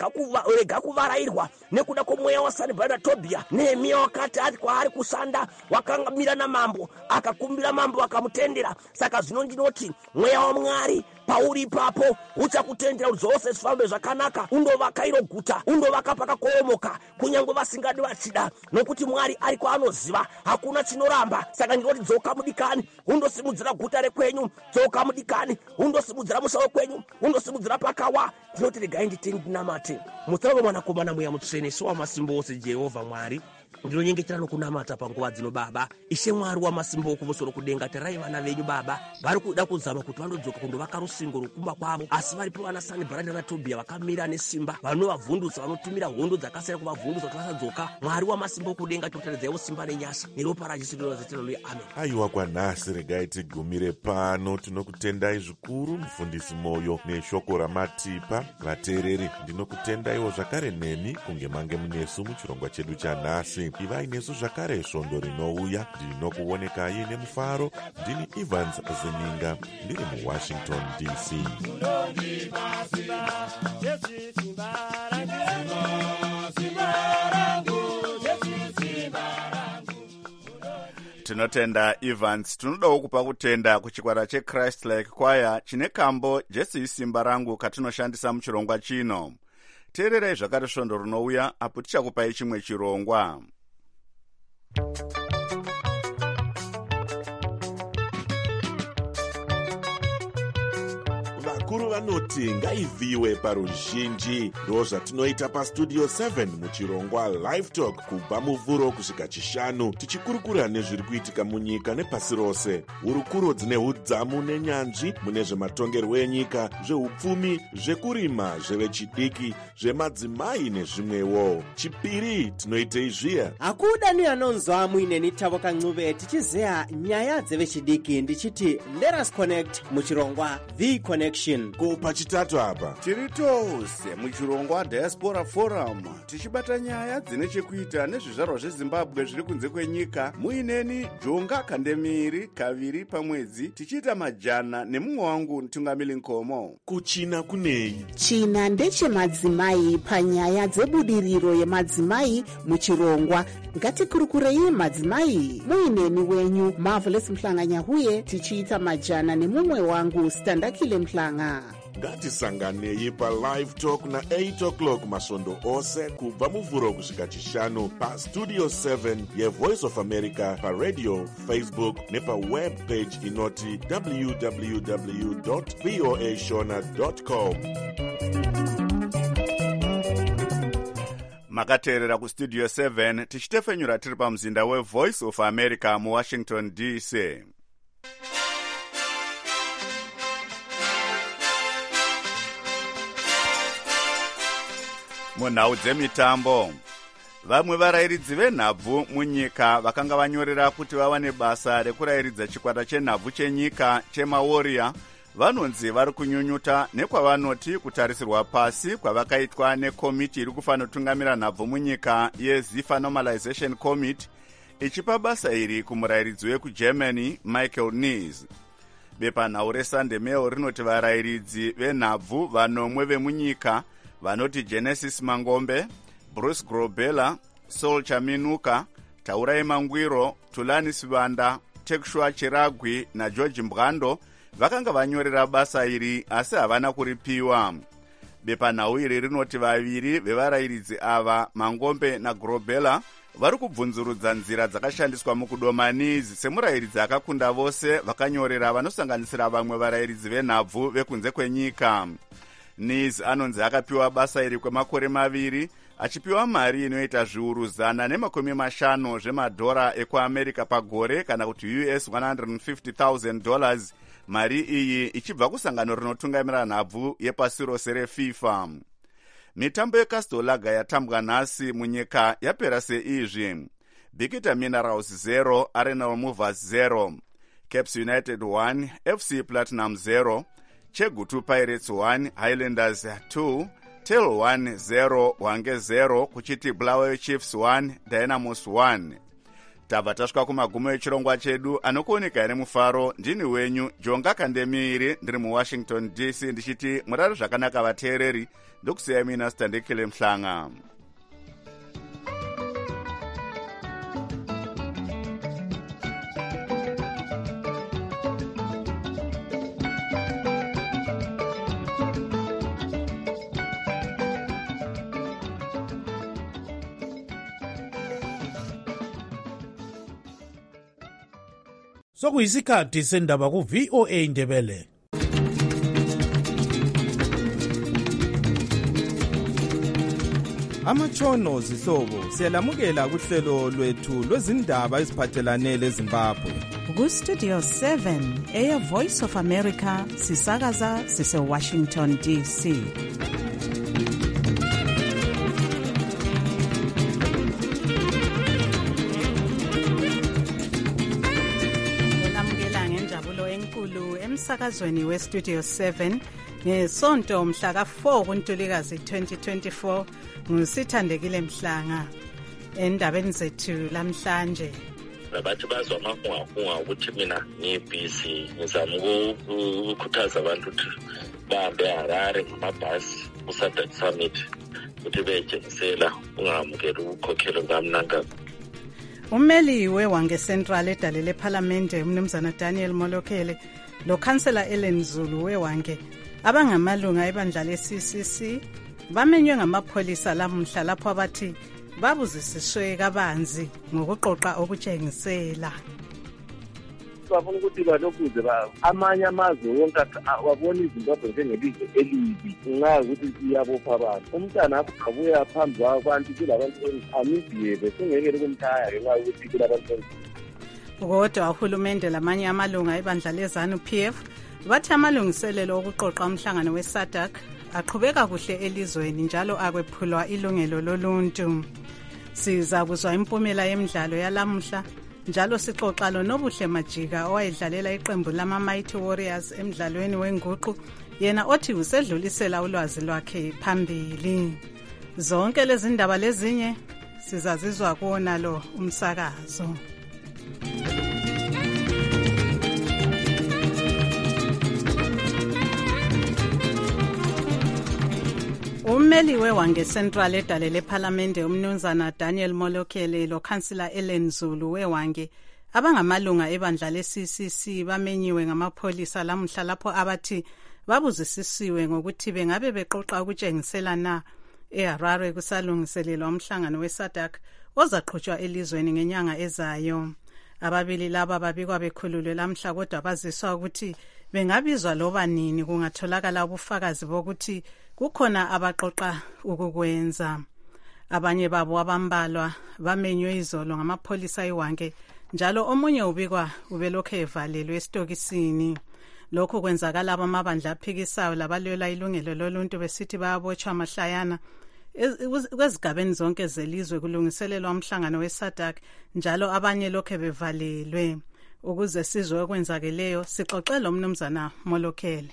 [SPEAKER 12] Rega kuvarairwa nekuda kwomweya waSanibharati naTobhiya. Nehemiya wakati ati kwaari kushanda wakamira namambo, akakumbira mambo akamutendera. Saka zvino ndinoti mweya waMwari pauri ipapo uchakutendera kuti zvose zvifambe zvakanaka, undovaka iro guta, undovaka pakakoromoka. Kunyange vasingadi vachida, nokuti Mwari ari kwaanoziva, hakuna chinoramba. Saka ndinoti dzoka mudikani, undosimudzira guta rekwenyu, dzoka mudikani, undosimudzira musha wekwenyu, undosimudzira pakawa. Ndinoti regai nditeni ndinamate mutsarava mwanakomana mweya mutsvene, Ishe wamasimba ose Jehovha Mwari. Ndinonyengetera nokunamata panguva dzino Baba, Ishe Mwari wamasimba okumusoro kudenga. Tarai vana venyu Baba, vari kuda kuzama kuti vandodzoka kundovaka rusingo rukumba kwavo, asi varipo vana Sanibharati naTobhia vakamira nesimba, vanovavhundutsa, vanotumira hondo dzakasiyana kuvavhundutsa kuti vasadzoka. Mwari wamasimba okudenga, totaridzaiwo simba nenyasha neropa raJesu rinozatiranoye. Amen.
[SPEAKER 7] Aiwa kwanhasi, regai tigumire pano. Tinokutendai zvikuru mufundisi Moyo neshoko ramatipa. Vateereri, ndinokutendaiwo zvakare neni kunge mange munesu muchirongwa chedu chanhasi. Ivai nesu zvakare svondo rinouya. Ndinokuonekai nemufaro. Ndini Evans Zeninga, ndiri muWashington DC.
[SPEAKER 1] Tinotenda Evans. Tinodawo kupa kutenda kuchikwata cheChrist Like Choir chine kambo Jesu Simba Rangu katinoshandisa muchirongwa chino. Teererai zvakare svondo rinouya apo tichakupai chimwe chirongwa.
[SPEAKER 7] Vakuru vanoti ngaivhiwe paruzhinji. Ndo zvatinoita pastudio 7 muchirongwa Live Talk kubva muvhuro kusvika chishanu, tichikurukura nezviri kuitika munyika nepasi rose. Hurukuro dzine udzamu nenyanzvi mune zvematongerwo enyika, zveupfumi, zvekurima, zvevechidiki, zvemadzimai nezvimwewo. Chipiri tinoitei zviya.
[SPEAKER 8] Hakuda ni anonzwa muineni Tabo Kanxube tichizeya nyaya dzevechidiki, ndichiti let us connect muchirongwa The Connection.
[SPEAKER 7] Ko pachitatu apa
[SPEAKER 1] tiri tose muchirongwa Diaspora Forum tichibata nyaya dzine chekuita nezvizvarwa zveZimbabwe zviri kunze kwenyika. Muineni Jonga Kandemiri kaviri pamwedzi, tichiita majana nemumwe wangu Ntungamili Nkomo.
[SPEAKER 7] Kuchina kunei?
[SPEAKER 2] China ndechemadzimai panyaya dzebudiriro yemadzimai muchirongwa. Ngatikurukurei madzimai. Muineni wenyu Marvelous Mhlanganyahuye, tichiita majana nemumwe wangu Standakile Mhlanga.
[SPEAKER 7] Ngatisanganei paLive Talk na 8 o'clock masvondo ose kubva muvhuro kusvika chishanu pastudio 7 yeVoice of America, paradio, Facebook nepaweb page inoti www.voashona.com.
[SPEAKER 1] Makateerera kustudio 7 tichitefenyura tiri pamuzinda weVoice of America muWashington DC. Munhau dzemitambo, vamwe varairidzi venhabvu munyika vakanga vanyorera kuti vawane basa rekurayiridza chikwata chenhabvu chenyika chemaWarrior vanonzi vari kunyunyuta nekwavanoti kutarisirwa pasi kwavakaitwa nekomiti iri kufanotungamira nhabvu munyika yeZIFA Normalization Committee, ichipa basa iri kumurayiridzi wekuGermany Michael Nies. Bepanhau reSunday Mail rinoti varayiridzi venhabvu vanomwe vemunyika vanoti Genesis Mangombe, Bruce Grobela, Saul Chaminuka, Taurai Mangwiro, Tulani Sivanda, Tekshua Chiragwi na George Mbwando vakanga vanyorera basa iri asi havana kuripiwa. Bepanhau iri rinoti vaviri vevarayiridzi ava, Mangombe na Grobela, vari kubvunzurudza nzira dzakashandiswa mukudoma Nies semurayiridzi akakunda vose vakanyorera vanosanganisira vamwe varayiridzi venhabvu vekunze kwenyika. Nies anonzi akapiwa basa iri kwemakore 2 achipiwa mari inoita zviuru 150 zvemadhora ekuAmerica pagore kana kuti US $150,000. Mari iyi ichibva kusangano rinotungamira nhabvu yepasi rose reFIFA. Mitambo yeCastlegar yatambwa nhasi munyika yapera seizvi: Bikita Minerals 0, Arenal Movers 0, Caps United 1, FC Platinum 0, Chegutu Pirates 1, Highlanders 2, Tail 1, 0, Hwange 0, kuchiti Bulawayo Chiefs 1, Dynamos 1. Tabva tasvika kumagumo echirongwa chedu. Anokuoneka nemufaro ndini wenyu Jonga Kandemiri, ndiri muWashington DC, ndichiti murari zvakanaka vateereri, ndokusiyai mina Standekile Mhlanga.
[SPEAKER 3] sokuyisikhathi sendaba ku-VOA Indebele.
[SPEAKER 13] Amatshono zihlobo siyalamukela kuhlelo lwethu lwezindaba eziphathelane leZimbabwe.
[SPEAKER 14] Ku-Studio 7 Air Voice of America sisakaza sise-Washington DC. Ngilamukela ngenjabulo enkulu emsakazweni we-Studio 7 ngesonto mhla ka-4 kuNtulikazi 2024 ngusithandekile Mhlanga endabeni zethu lamhlanje.
[SPEAKER 4] Nabathi bazwa amahunga ukuthi mina ngibhizi ngizama ukukhuthaza abantu ukuthi bahambe eHarare ngamabhasi ku-SADC Summit ukuthi betshengisela ungamukela ukukhokhela kukamnangagwa.
[SPEAKER 14] Ummeli weWange Central edalele ePhalamende umnumzana Daniel Molokele lo Councillor Ellen Zulu weWange abangamalunga ebandla le-CCC bamenywe ngamapholisa lamuhla lapho abathi babuzisiswe kabanzi ngokuqoqa okutshengisela.
[SPEAKER 5] Bafuna ukuthi balokuze amanye amazwe wonke wabona iZimbabwe njengelizwe elibi ngenxa yokuthi iyabopha abantu. Umntana akuqhabuya phambi kwabantu kulabantu amibhiyele sengekele kumthaya ngenxa yokuthi kulabantu.
[SPEAKER 14] Kodwa uhulumende lamanye amalunga ebandla leZANU-PF bathi amalungiselelo okuqoqa umhlangano we-SADC aqhubeka kuhle elizweni njalo akwephulwa ilungelo loluntu. Siza kuzwa impumela yemidlalo yalamuhla njalo sixoxa loNobuhle Majika owayedlalela iqembu lama-Mighty Warriors emidlalweni wenguqu yena othi usedlulisela ulwazi lwakhe phambili. Zonke lezi ndaba lezinye sizazizwa kuwona lo umsakazo. Ummeli weWange Central edalele ePhalamende umnumzana Daniel Molokele lo Councillor Ellen Zulu weWange abangamalunga ebandla le-CCC bamenyiwe ngamapholisa lamuhla lapho abathi babuzisisiwe ngokuthi bengabe beqoqa ukutshengisela na eHarare kusalungiselelwa umhlangano we-SADC ozaqhutshwa elizweni ngenyanga ezayo. Ababili laba babikwa bekhululwe lamhla kodwa baziswa ukuthi bengabizwa loba nini kungatholakala ubufakazi bokuthi kukhona abaqoqa ukukwenza. Abanye babo abambalwa bamenywe izolo ngamapholisa eWange njalo omunye ubikwa ubelokhu evalelwe esitokisini. Lokhu kwenzakala amabandla aphikisayo labalwela ilungelo loluntu besithi bayabotshwa mahlayana kwezigabeni zonke zelizwe kulungiselelwa umhlangano we-SADC njalo abanye lokhu bevalelwe. Ukuze sizwe okwenzakeleyo sixoxe lo mnumzana Molokele.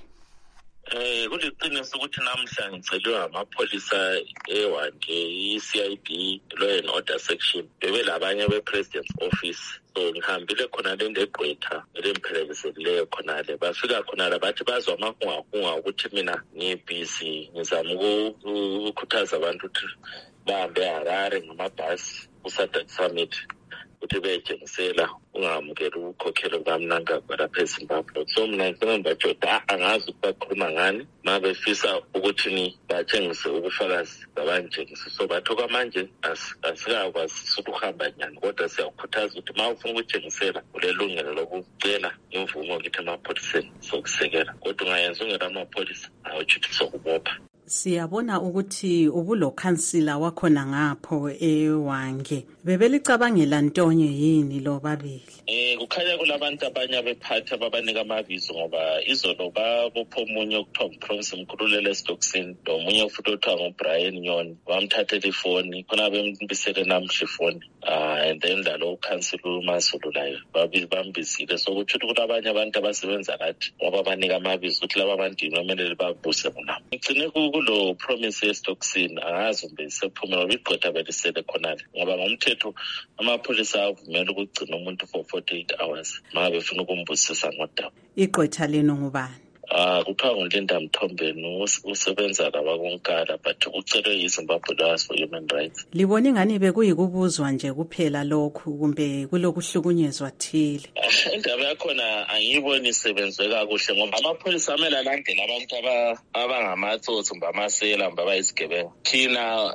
[SPEAKER 4] Kuliqiniso ukuthi namhla ngicelwe amapholisa eWange i-CID Law and Order Section bebelabanye be-President's Office. So ngihambile khonale ndeGqwetha elemphelelisekileyo khonale bafika khonale bathi bazwa amahunga ukuthi mina ngibhizi ngizama ukukhuthaza abantu ukuthi bahambe eHarare ngamabhasi ku-SADC Summit ukuthi betshengisela ungamukela ukukhokhela kukamnangagwa lapha eZimbabwe. So mina ngibajoda angazi ukuthi bakhuluma ngani ma befisa ukuthi batshengise ubufakazi babantshengise. So bathi okwamanje asikakwazi ukuhamba nyani kodwa siyakukhuthaza ukuthi ma ufuna ukutshengisela ulelungelo lokucela imvumo kithi emapholiseni sokusekela kodwa ungayenza ungela amapholisa awutshuthi sokubopha.
[SPEAKER 14] Siyabona ukuthi ubulo councillor wakhona ngapho eWange bebelicabangela ntonye yini lo babili.
[SPEAKER 4] Kukhanya kulabantu abanye abephathi ababanika amabizo ngoba izolo babopha omunye okuthiwa nguProvince Mkhululelo esitokisini nomunye futhi okuthiwa nguBrian Nyoni bamthathela ifoni khona bembisele namhla ifoni and then lalo uCouncillor uMasulu layo bambizile so kuthi kulabanye abantu abasebenza lathi ngoba banika amabizo ukuthi laba bantu inomelele babuse bona. Ngicine kulo promise esitokisini angazi mbe sephumela ibiqotha belisele khonale ngoba ngomthetho amapholisa avumela ukugcina umuntu for 48 hours ma befuna ukumbusisa ngodaba.
[SPEAKER 14] Iqotha leno ngubani?
[SPEAKER 4] kuthiwa nguLinda Mthombeni usebenza labakonkala but ucelwe yiZimbabwe Lawyers for Human Rights.
[SPEAKER 14] Libona ingani bekuyikubuzwa nje kuphela lokhu kumbe kulokuhlukunyezwa thile?
[SPEAKER 4] Indaba yakhona angiyiboni isebenzwe kakuhle ngoba amapholisa amele alandele abantu abangamatsotsi mba amasela mba abayisigebenga. Thina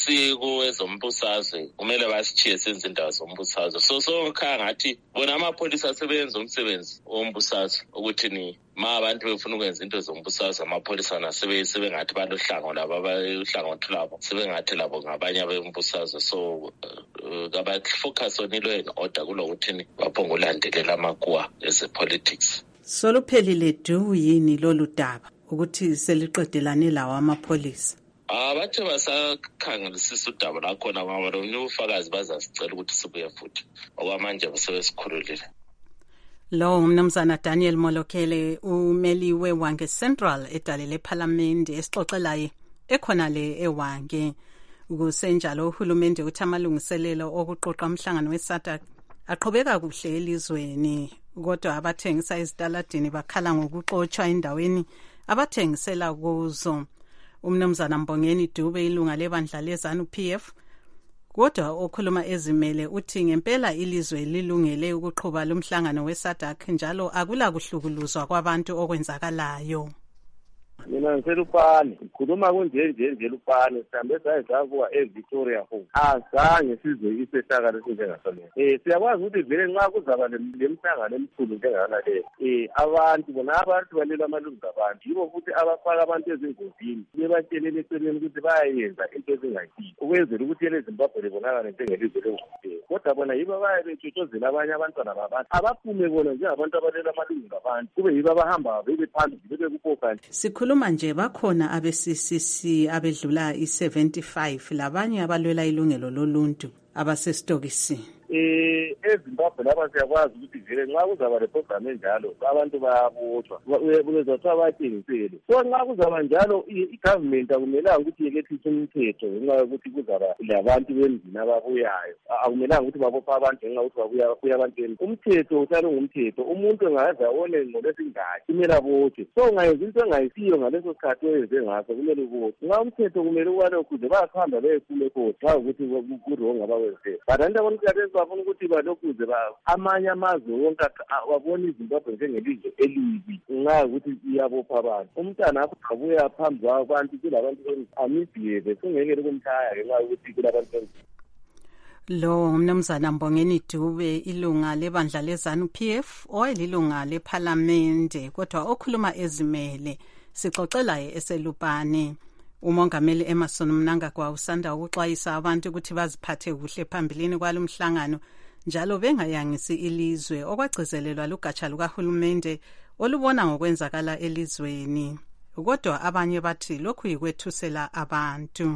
[SPEAKER 4] esikuwezombusazwe kumele basitshiye senze indawo zombusazwe. So khaya ngathi bona amapholisa asebenza umsebenzi wombusazwe ukuthi ni abantu befuna ukwenza into zombusazwe amapholisa nasebengathi balohlanga labo abayohlangothi labo sebengathi labo ngabanye abembusazwe. So kabafocus on law and order kulokuthi baphonga ulandelela amakuwa ezepolitics.
[SPEAKER 14] Soluphelile du yini lolu daba ukuthi seliqedelane lawo amapholisa?
[SPEAKER 4] Bathe basakhangelisisa udaba lakhona ngoba lo ufakazi bazasicela ukuthi sibuye futhi okwamanje besesikhululile.
[SPEAKER 14] Lo umnumzana Daniel Molokele umeli weWange Central edale leParliament esixoxelayo ekhona le eWange. Kusenjalo uhulumende uthi amalungiselelo okuqoqa umhlangano weSADC aqhubeka kuhle elizweni, kodwa abathengisa ezitaladini bakhala ngokuxotshwa endaweni abathengisela kuzo. Umnumzana Mbongeni Dube ilunga lebandla leZANU-PF kodwa okhuluma ezimele uthi ngempela ilizwe lilungele ukuqhuba lomhlangano weSADC njalo akula kuhlukuluzwa kwabantu okwenzakalayo.
[SPEAKER 5] Mina ngiselupane ngikhuluma kunje lupane sihambe sakuwa eVictoria Hall azange sizwe isehlakalo esinjengasona. Siyakwazi ukuthi vele nxa kuzaba lemhlangano emkhulu njengana le abantu bona abantu balela amalungu abantu yibo futhi abafaka abantu ezingozini bebatshelele eceleni ukuthi bayayenza into ezingayisiyo ukwenzela ukuthi eleZimbabwe libonakale njengelizwe lengqondo. Kodwa bona yibo bayabetshotshozela abanye abantwana babantu abaphume bona njengabantu abalela amalungu abantu kube yibo abahamba bebe phambili bebe kuphokani.
[SPEAKER 14] Sikhuluma nje bakhona abe-CCC abedlula i-75 labanye abalwela ilungelo loluntu abasestokisini.
[SPEAKER 5] eZimbabwe lapha siyakwazi ukuthi vele nxa kuzaba leprogram enjalo abantu bayabotshwa uzothiwa bayatshengisele. So nxa kuzaba njalo i-government akumelanga ukuthi yekethise umthetho ngenxa yokuthi kuzaba labantu bemzini ababuyayo. Akumelanga ukuthi babopha abantu ngenxa yokuthi babuya abantwini. Umthetho uhlale ngumthetho. Umuntu engaza one ngolo esingaki kumele abotshwe. So ungayenza into engayisiyo ngaleso sikhathi oyenze ngaso kumele ubotshwe. Nxa umthetho kumele uwale ukuze bayakuhamba beyephule khona nxa ukuthi kurongo abawenze. But abantu bafuna ukuthi balokuze amanye amazwe wonke wabona iZimbabwe njengelizwe elibi ngenxa yokuthi iyabopha abantu. Umntana akho abuya phambi kwabantu kulabantu amibhiyele singeke kumthaya ngenxa yokuthi kulabantu.
[SPEAKER 14] Lo umnumzana Mbongeni Dube ilunga lebandla leZANU-PF oyilunga leParliament kodwa okhuluma ezimele sixoxelayo eselupane. Umongameli Emerson Mnangagwa usanda ukuxwayisa abantu ukuthi baziphathe kuhle phambilini kwalomhlangano njalo bengayangisi ilizwe okwagcizelelwa lugatsha lukahulumende olubona ngokwenzakala elizweni. Kodwa abanye bathi lokhu yikwethusela abantu.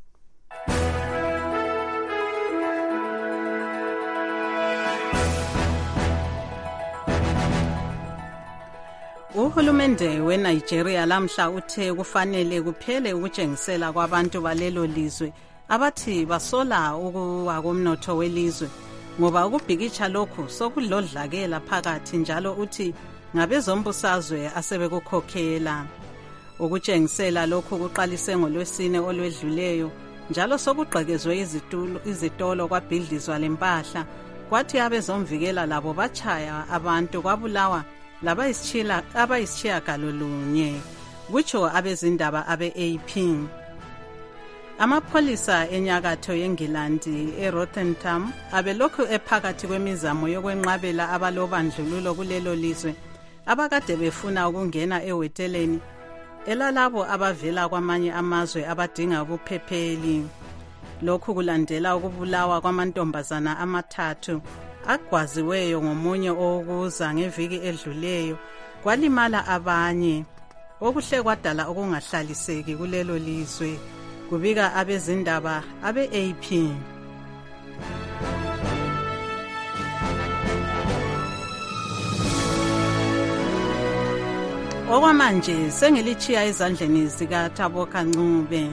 [SPEAKER 14] Uhulumende weNigeria lamhla uthe kufanele kuphele ukutshengisela kwabantu balelo lizwe abathi basola ukuwa komnotho welizwe ngoba ukubhikitsha lokhu sokulodlakela phakathi njalo uthi ngabezombusazwe asebekukhokhela. Ukutshengisela lokhu kuqalise ngoLwesine olwedluleyo njalo sokugqekezwe izitolo kwabhidlizwa lempahla kwathi abezomvikela labo bachaya abantu kwabulawa abayisitshiyagalolunye kutsho abezindaba abe-AP. Amapholisa enyakatho yeNgilandi eRotherham abelokhu ephakathi kwemizamo yokwenqabela abalobandlululo kulelo lizwe abakade befuna ukungena eweteleni elalabo abavela kwamanye amazwe abadinga ubuphepheli. Lokhu kulandela ukubulawa kwamantombazana amathathu agwaziweyo ngomunye okuza ngeviki edluleyo kwalimala abanye okuhle kwadala okungahlaliseki kulelo lizwe kubika abezindaba abe-AP. Okwamanje sengilichiya ezandleni zikaThabo Kancube.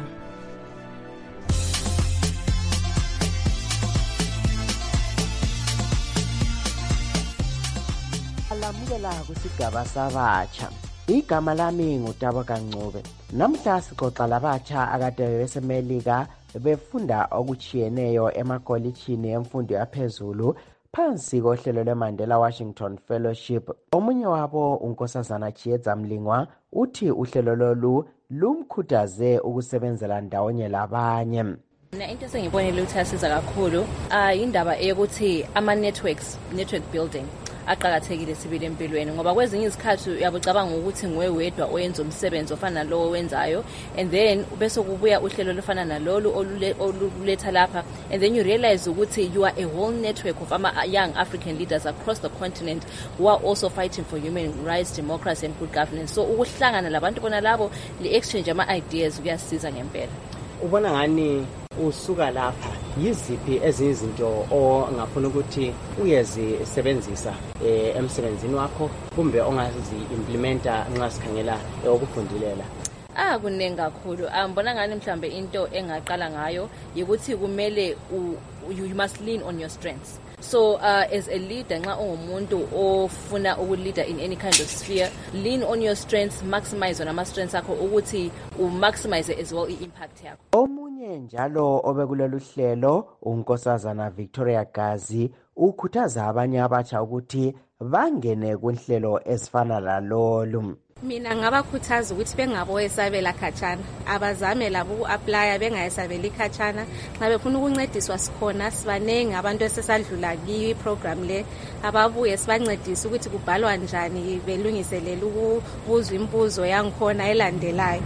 [SPEAKER 15] Alamukela kusigaba sabatsha. igama lami nguTabo Kancube. Namhla sixoxa labatsha akade besemelika befunda okuchiyeneyo emakolitshini emfundo yaphezulu phansi kohlelo lweMandela Washington Fellowship. Omunye wabo uNkosazana Chiyedza Mlingwa uthi uhlelo lolu lumkhuthaze ukusebenzela ndawonye labanye.
[SPEAKER 16] Mina into sengibonile ukuthi asiza kakhulu indaba eyokuthi network building aqhakathekile sibili empilweni ngoba kwezinye izikhathi uyabucabanga ukuthi ngwe wedwa oyenza umsebenzi ofana nalowo wenzayo and then bese kubuya uhlelo lofana nalolu oluletha lapha and then you realize ukuthi you are a whole network of young African leaders across the continent who are also fighting for human rights, democracy and good governance. So ukuhlangana labantu bona labo le-exchange ama-ideas kuyasiza ngempela.
[SPEAKER 10] Ubona ngani usuka lapha yiziphi ezinye izinto ongafuna ukuthi uyezisebenzisa emsebenzini wakho kumbe ongazi-implementa nxa sikhangela okufundilela?
[SPEAKER 16] Kuningi kakhulu. Ngibona ngani mhlambe into engaqala ngayo yikuthi kumele you must lean on your strengths. So as a leader nxa ungumuntu ofuna ukuleader in any kind of sphere, lean on your strengths, maximize on ama-strengths akho ukuthi maximize as well i-impact yakho.
[SPEAKER 15] Omunye njalo obekulolu hlelo uNkosazana Victoria Gazi ukhuthaza abanye abatsha ukuthi bangene kunhlelo ezifana lalolu.
[SPEAKER 17] Mina ngabakhuthaza ukuthi bengaboyesabela khatshana, abazame labo uku-aplya bengayesabeli khatshana. Nxa befuna ukuncediswa sikhona sibanengi abantu esesadlula kiyo iprogram le, ababuye sibancedise ukuthi kubhalwa njani, belungiselele ukubuzwa imbuzo yangikhona elandelayo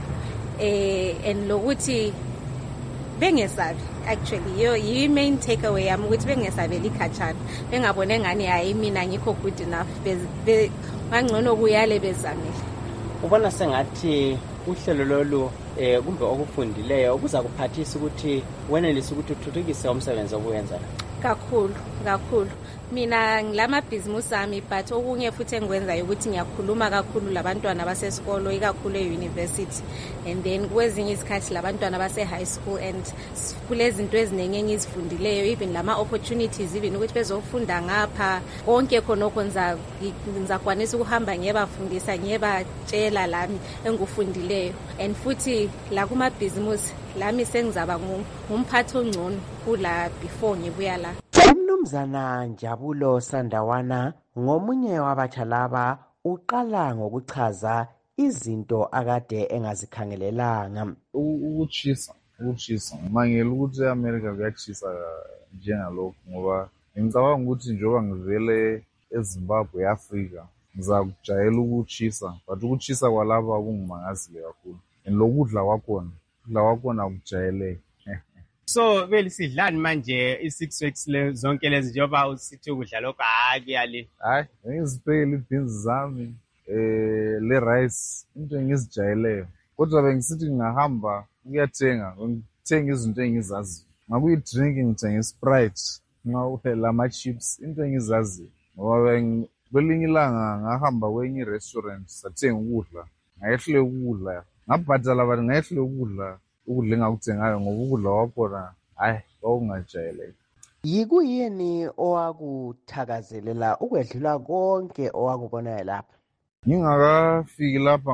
[SPEAKER 17] and lokuthi bengesabi. Actually yi main takeaway yami ukuthi bengesabeli khatshana, bengabone ngani hayi mina ngikho good enough, bangcono kuyale bezamile.
[SPEAKER 10] Ubona sengathi uhlelo lolu kumbe okufundileyo kuza kuphathisa ukuthi wenelise ukuthi uthuthukise umsebenzi obuyenza?
[SPEAKER 17] Kakhulu. Mina ngilamabhizimusi ami but okunye futhi engikwenzayo ukuthi ngiyakhuluma kakhulu labantwana basesikolo ikakhulu e-university and then kwezinye izikhathi labantwana base-high school and kulezinto eziningi engizifundileyo even lama-opportunities even ukuthi bezofunda ngapha konke khonokho ngizakwanisa ukuhamba ngiyebafundisa ngiyebatshela lami engikufundileyo and futhi la kumabhizimusi lami sengizaba ngumphathi ongcono kula before ngibuya la.
[SPEAKER 15] Umnumzana Njabulo Sandawana ngomunye wabatsha laba uqala ngokuchaza izinto akade engazikhangelelanga.
[SPEAKER 18] Ukuchisa mangela ukuthi eAmerica kuyachisa njengalokho ngoba ngicabanga ukuthi njengoba ngivele eZimbabwe eAfrika ngizakujayela ukuchisa but ukuchisa kwalapha kungimangazile kakhulu and lokudla kwakhona akujayeleki.
[SPEAKER 10] So belisidlani manje i6 weeks zonke lezi njengoba usithi ukudla lokho kuyale?
[SPEAKER 18] Hayi ngizibhekela ibeans zami le rice into engizijayeleyo kodwa bengisithi ngingahamba ukuyathenga ngithenga izinto engizazi ngakuyi-drink ngithenga iSprite lama-chips into engizazi ngoba kwelinye ilanga ngahamba kwenye i-restaurant sathenga ukudla ngayehlule ukudla ngabhadala but ngayehlule ukudla engakuthengayo ngoba ukudla kwakhona hayi kwakungajayeleki.
[SPEAKER 15] Yikuyini owakuthakazelela ukwedlula konke owakubonayo lapha?
[SPEAKER 18] Ngingakafiki lapha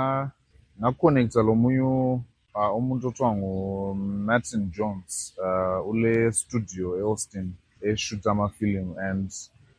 [SPEAKER 18] ngaconnecta lomunye umuntu othiwa nguMartin Jones ule studio e-Austin eshoota amafilimu and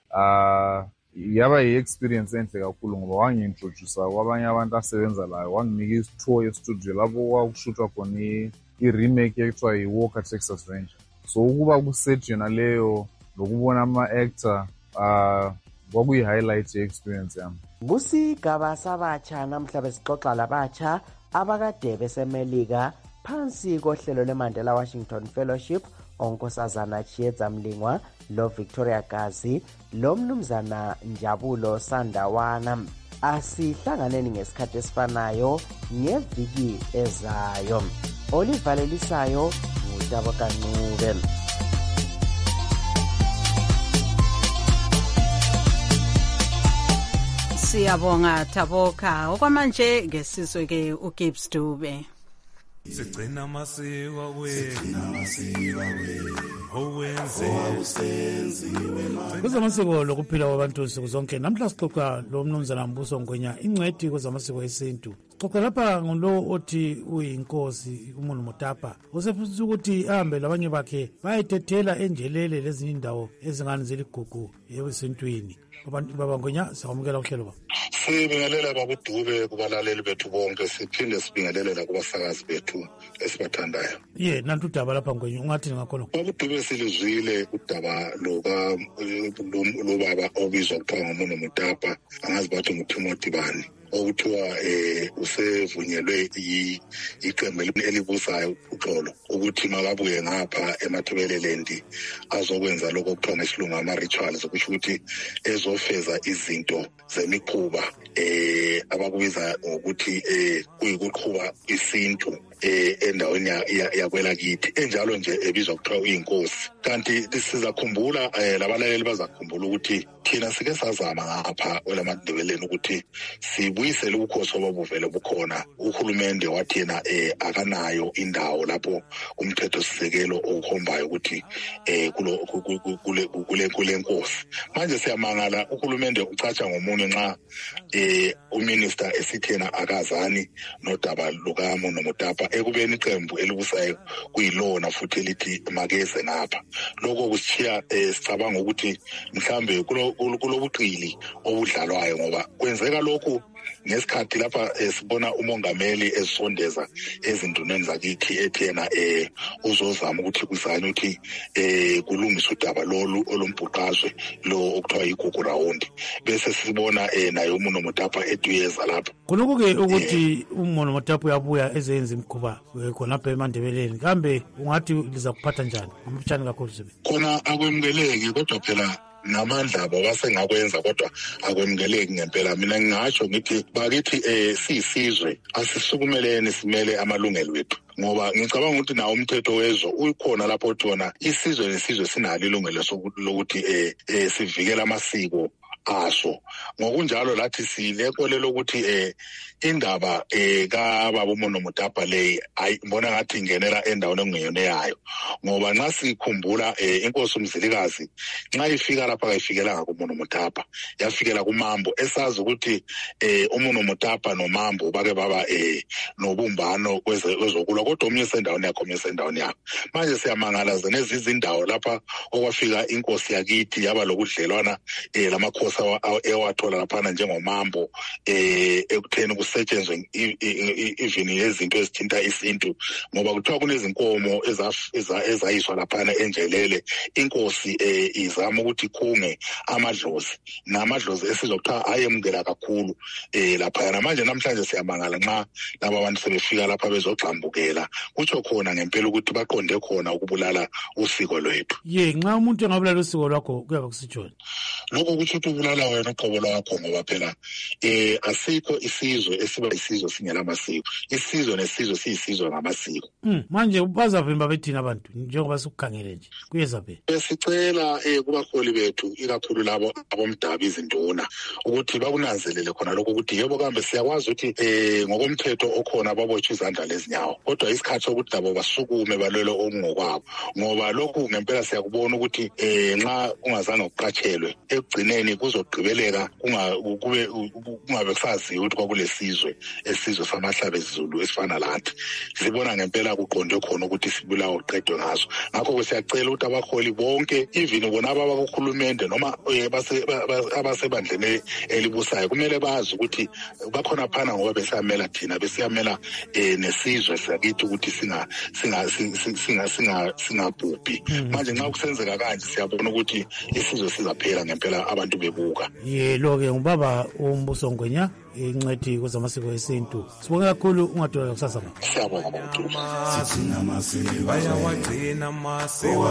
[SPEAKER 18] yaba yi-experience enhle kakhulu ngoba wangi-introduce kwabanye abantu asebenza layo, wanginika isitour ye-studio lapho kwakushootwa khona i-remake ekuthiwa yi-Walker Texas Ranger. So ukuba kuset yona leyo lokubona ama-actor kwakuyi-highlight ye-experience yami.
[SPEAKER 15] Kusigaba sabatsha namhla besixoxa labatsha abakade besemelika phansi kohlelo lweMandela Washington Fellowship, oNkosazana Chiyedza Mlingwa lo Victoria Gazi lo mnumzana Njabulo Sandawana. Asihlanganeni ngesikhathi esifanayo ngeviki ezayo. Olivalelisayo nguTabo Kancube.
[SPEAKER 14] Siyabonga Thaboka. Okwamanje ngesizwe ke uGibbs Dube.
[SPEAKER 19] sigcina amasiko
[SPEAKER 3] kwezamasiko lokuphila kwabantu nsuku zonke. Namhla sixoxa lo mnumzana Mbuso Ngwenya, ingcwethi kwezamasiko esintu. Sixoxa lapha ngulo othi uyinkosi uMunu Mutapa, usefisa ukuthi ahambe labanye bakhe bayetethela enjelele lezinye indawo ezingane zeligugu esintwini. Baba Ngwenya, siyamukela uhlelo ba.
[SPEAKER 20] Sibingelela baba uDube kubalaleli bethu bonke, siphinde sibingelela kubasakazi bethu esibathandayo.
[SPEAKER 3] Nantu udaba lapha Ngwenya, ungathi ngakhona.
[SPEAKER 20] Baba uDube silizwile udaba lo baba obizwa kuthiwa nguMunu Mutapa, angazi bathi nguTimothy bani, okuthiwa usevunyelwe iqembu elibusayo uxolo ukuthi makabuye ngapha eMathebeleland azokwenza lokho okuthiwa ngesilungu ama-rituals, okusho ukuthi ezofeza izinto zemikhuba abakubiza ngokuthi kuyikuqhuba isintu endaweni yakwelakithi, enjalo nje ebizwa kuthiwa uyinkosi. Kanti sizakhumbula labalaleli bazakhumbula ukuthi thina sike sazama ngapha kwelaMathebeleni ukuthi sibuyisele ubukhosi obabuvele bukhona. Uhulumende wathi yena akanayo indawo lapho umthetho sisekelo okhombayo ukuthi kule nkosi. Manje siyamangala uhulumende ucatsha ngomunye nxa uminister esithi yena akazani nodaba lukaMunu Mutapa, ekubeni iqembu elibusayo kuyilona futhi elithi makeze ngapha. Lokho kusithiya sicabanga ukuthi mhlambe kulobuqili obudlalwayo, ngoba kwenzeka lokhu ngesikhathi lapha sibona umongameli ezisondeza ezinduneni zakithi ethi yena uzozama ukuthi kuzanywe ukuthi kulungiswe udaba lolu olumbhuqazwe lo okuthiwa igugu rawundi, bese sibona naye uMunu Mutapa etuyeza lapha.
[SPEAKER 3] Kuloko-ke ukuthi uMunu Mutapa uyabuya ezenza imikhuba khonapha eMandebeleni, kambe ungathi liza kuphatha njani amafitshane kakhulu sibe?
[SPEAKER 20] Khona akwemukeleki, kodwa phela namandla abo basengakwenza, kodwa akwemukeleki ngempela. Mina ngingatsho ngithi bakithi siyisizwe asisukumeleni simele amalungelo wethu, ngoba ngicabanga ukuthi nawo umthetho wezwe ukhona lapho othi wona isizwe nesizwe sinalo ilungelo lokuthi sivikele amasiko aso. Ngokunjalo lathi silekolelo ukuthi indaba kababa uMunu Mutapa leyi ayibona ngathi ingenela endaweni engeyona yayo, ngoba nxa sikhumbula inkosi uMzilikazi nxa ifika lapha kayifikelanga kuMunu Mutapa, yafikela kuMambo, esazi ukuthi uMunu Mutapa noMambo bake baba nobumbano kwezokulwa, kodwa omunye sendaweni yakho omunye sendaweni yakho. Manje siyamangala zenezi izindawo lapha okwafika inkosi yakithi yaba lokudlelwana lamakhosi ewathola laphana njengoMambo ekutheni kusetshenzwe even yezinto ezithinta isintu, ngoba kuthiwa kunezinkomo ezayiswa laphana enjelele. Inkosi izama ukuthi khunge amadlozi, namadlozi esizokuthiwa ayemukela kakhulu laphana. Manje namhlanje siyamangala nxa laba bantu sebefika lapha bezogxambukela, kutsho khona ngempela ukuthi baqonde khona ukubulala usiko lwethu.
[SPEAKER 3] Nxa umuntu engabulala usiko lwakho kuyaba kusitshoni
[SPEAKER 20] lokho kuthi ubulala wena uqobo lwakho, ngoba phela asikho isizwe esiba isizwe singela masiko. Isizwe nesizwe siyisizwe ngamasiko.
[SPEAKER 3] Manje bazavimba bethina abantu njengoba sikukhangele nje kuyeza phela.
[SPEAKER 20] Sicela kubaholi bethu ikakhulu labo abomdabi izinduna ukuthi bakunanzelele khona lokho ukuthi yebo kambe siyakwazi ukuthi ngokomthetho okhona babotshwe izandla lezinyawo, kodwa isikhathi sokuthi labo basukume balwele okungokwabo, ngoba lokhu ngempela siyakubona ukuthi nxa ungazange uqatshelwe ekugcineni kuzogqibeleka kungabe kusaziwa ukuthi kwakulesizwe esizwe samahlabezulu esifana lathi. Sibona ngempela kuqonde khona ukuthi sibulawa uqedwe ngaso. Ngakho siyacela ukuthi abaholi bonke, even bona abakuhulumende noma abasebandleni elibusayo, kumele bazi ukuthi bakhona phana ngoba besiyamela thina, besiyamela nesizwe sakithi ukuthi singabhubhi. Manje nxa kusenzeka kanje siyabona ukuthi isizwe sizaphela ngempela abantu bebuka.
[SPEAKER 3] Lo-ke ngubaba uMbuso Ngwenya, ingcwethi kwezamasiko esintu. Sibonge kakhulu, ungadolala kusasa ma.
[SPEAKER 20] Siyabonga baba.
[SPEAKER 19] Bayawagcina amasiko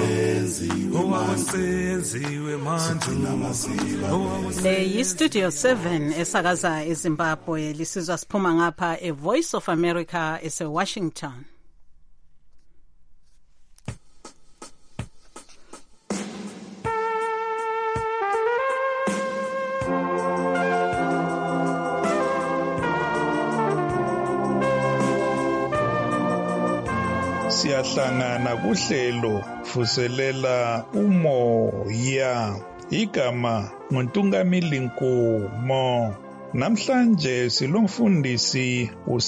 [SPEAKER 19] owasenziwe manje.
[SPEAKER 14] Le yi-Studio 7 esakaza eZimbabwe, lisizwa siphuma ngapha eVoice of America ese-Washington.
[SPEAKER 21] siyahlangana kuhlelo vuselela umoya. Igama nguNtungamili Nkomo. Namhlanje silomfundisi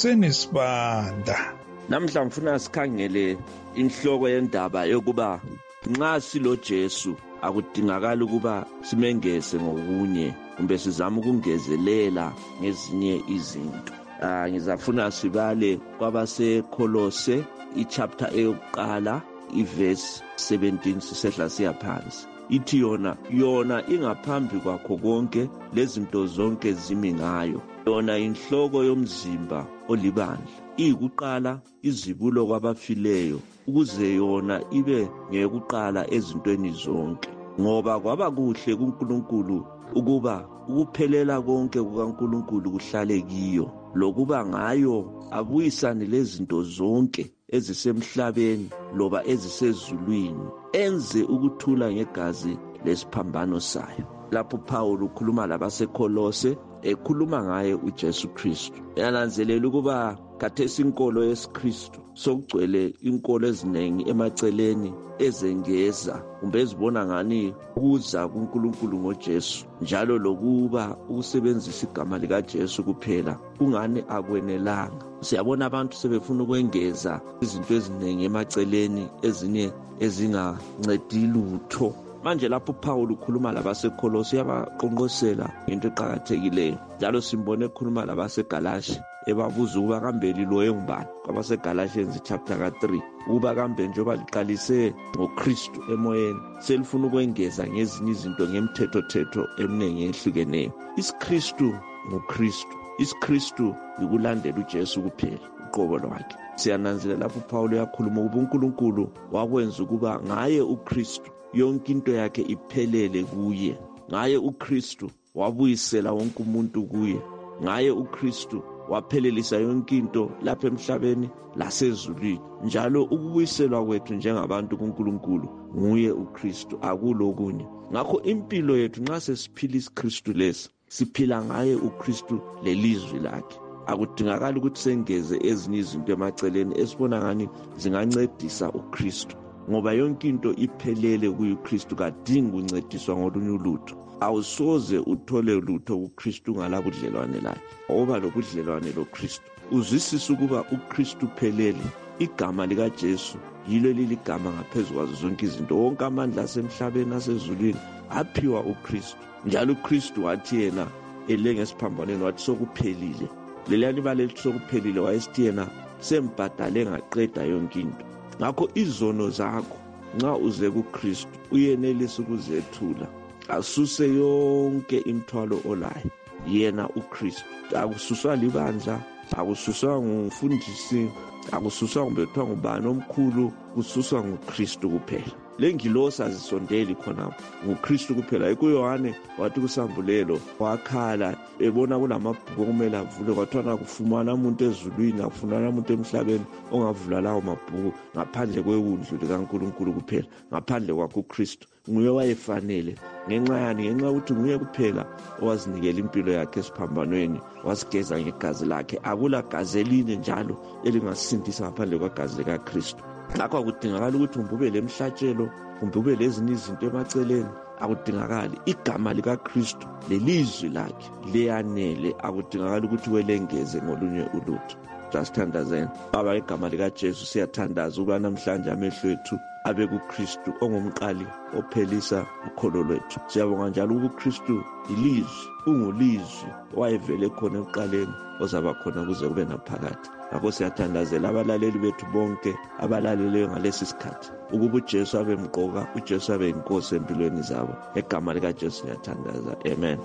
[SPEAKER 21] uSenisibanda.
[SPEAKER 22] Namhla ngifuna sikhangele inhloko yendaba yokuba nxa silo Jesu akudingakala ukuba simengeze ngokunye kumbe sizama ukungezelela ngezinye izinto. Ngizafuna sibale kwabaseKolose ichapter eyokuqala iverse 17 sisehla siya phansi. Ithi yona ingaphambi kwakho konke lezinto zonke zimi ngayo. Yona inhloko yomzimba olibandla, iyikuqala izibulo kwabafileyo, ukuze yona ibe ngekuqala ezintweni zonke. Ngoba kwaba kuhle kuNkulunkulu ukuba ukuphelela konke kukaNkulunkulu kuhlale kiyo, lokuba ngayo abuyisane lezinto zonke ezisemhlabeni loba ezisezulwini, enze ukuthula ngegazi lesiphambano sayo. Lapho Paul ukhuluma labaseKolose ekhuluma ngaye uJesu Kristu. Yananzelela ukuba khathesi inkolo yesiKristu sokugcwele inkolo eziningi emaceleni ezengeza kumbe ezibona ngani ukuza kuNkulunkulu ngoJesu, njalo lokuba ukusebenzisa igama likaJesu kuphela kungani akwenelanga. Siyabona abantu sebefuna ukwengeza izinto eziningi emaceleni, ezinye ezingancedi lutho. Manje lapho Paul ukhuluma labaseKolose uyabaqonqosela into eqhakathekileyo. Njalo simbone ekhuluma labaseGalatia ebabuza ukuba kambe liloye ngubani, kwabaseGalatians chapter 3, ukuba kambe njengoba liqalise ngoKristu emoyeni selifuna ukwengeza ngezinye izinto ngemthetho eminingi ehlukeneyo. IsiKristu nguKristu, isiKristu yikulandela uJesu kuphela uqobo lwakhe. Siyananzelela lapho Paul uyakhuluma ukuba uNkulunkulu wakwenza ukuba ngaye uKristu yonke into yakhe iphelele kuye. Ngaye uKristu wabuyisela wonke umuntu kuye. Ngaye uKristu waphelelisa yonke into lapha emhlabeni lasezulwini. Njalo ukubuyiselwa kwethu njengabantu kuNkulunkulu nguye uKristu, akulokunye. Ngakho impilo yethu nxa sesiphila isiKristu lesi, siphila ngaye uKristu lelizwi lakhe. Akudingakala ukuthi sengeze ezinye izinto emaceleni esibona ngani zingancedisa uKristu, ngoba yonke into iphelele kuYikristu, kadingi ukuncediswa ngolunye ulutho. Awusoze uthole lutho kuKristu ungalabudlelwane laye. Oba lobudlelwane loKristu, uzwisisa ukuba uKristu phelele. Igama likaJesu yilo liligama ngaphezu kwazo zonke izinto. Wonke amandla asemhlabeni asezulwini aphiwa uKristu. Njalo uKristu wathi yena elengesiphambano wathi sokuphelile. Leliyani baleli sokuphelile wayesithi yena sembhadale ngaqeda yonke into. Ngakho izono zakho nxa uze kuKristu uyenelisa ukuzethula, asuse yonke imthwalo olayo. Yena uKristu akususwa libandla, akususwa ngumfundisi, akususwa ngumbethwa ngubani omkhulu, kususwa nguKristu kuphela. Lengilosi azisondeli khonapho, nguKristu kuphela. Yohane wathi kusambulelo wakhala ebona kulamabhuku okumele avule, kwathiwa kufumana umuntu ezulwini, akufumana umuntu emhlabeni ongavula lawo mabhuku ngaphandle kwewundlu likaNkulunkulu kuphela, ngaphandle kwakho uKristu. Nguye wayefanele. Ngenxa yani? Ngenxa ukuthi nguye kuphela owazinikela impilo yakhe esiphambanweni, wasigeza ngegazi lakhe. Akula gazi elinye njalo elingasindisa ngaphandle kwagazi likaKristu. Ngakho akudingakala ukuthi ube lemhlatshelo kumbe ube lezinye izinto emaceleni. Akudingakali. Igama likaKristu lelizwi lakhe liyanele. Akudingakala ukuthi welengeze ngolunye ulutho. Jasithandazeni baba, igama likaJesu siyathandaza ukuba namhlanje amehlo ethu abe kuKristu ongumqali ophelisa ukholo lwethu. Siyabonga njalo ukuba uKristu ilizwi, ungulizwi wayevele khona ekuqaleni, ozaba khona kuze kube naphakade. Ngakho siyathandazela abalaleli bethu bonke abalaleleyo ngalesi sikhathi ukuba uJesu abe mqoka, uJesu abe inkosi empilweni zabo. Egama likaJesu siyathandaza, amen.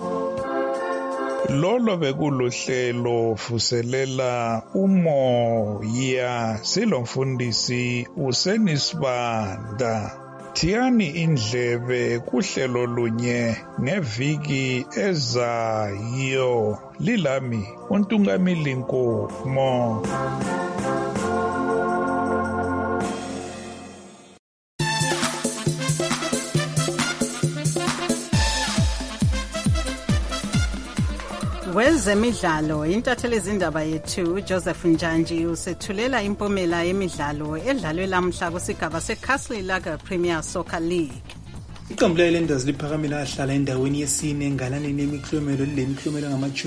[SPEAKER 21] Lolo bekuluhlelo vuselela umoya, silomfundisi uSenisibanda. Thiyani indlebe kuhlelo lunye ngeviki ezayo. Lilami uNtungamili Nkomo.
[SPEAKER 14] Kwezemidlalo, intatheli izindaba yethu Joseph Njanji usethulela impumela yemidlalo edlalwe lamhla kusigaba seCastle Lager Premier Soccer League.
[SPEAKER 6] Iqembu le-Highlanders liphakamile ahlala endaweni yesine engalaneni yemiklomelo lemiklomelo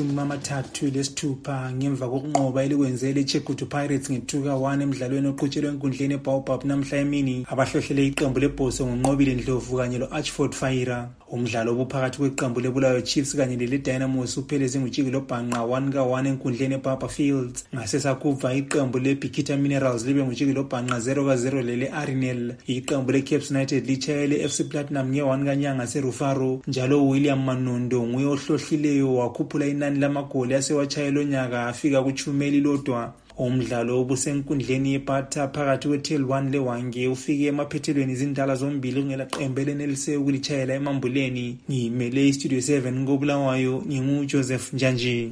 [SPEAKER 6] ngama-36 ngemva kokunqoba elikwenze leChegutu Pirates nge-2-1 emidlalweni oqhutshelwe enkundleni eBaobab namhla emini. Abahlohlele iqembu lebhoso ngonqobile Ndlovu kanye lo-Archford Fire. Umdlalo obuphakathi kweqembu leBulawayo Chiefs kanye lele-Dynamos upheleze ngojikelo bhanqa 1-1 enkundleni eBarber Fields. Ngasesakuva iqembu le-Bikita Minerals libe ngojikelo bhanqa 0-0 lele-Arenal. Iqembu le-Caps United litshayele FC Platinum nge-1 kanyanga serufaro. Njalo William Manondo nguye ohlohlileyo wakhuphula inani lamagoli asewatshayelwe nyaka afika kuchumeli lodwa. Umdlalo obusenkundleni yepata phakathi kweTel1 leWange ufike emaphethelweni izindala zombili kungela qembu elenelise ukulitshayela emambuleni. Ngimele iStudio 7 ngoBulawayo, nginguJoseph Njanji.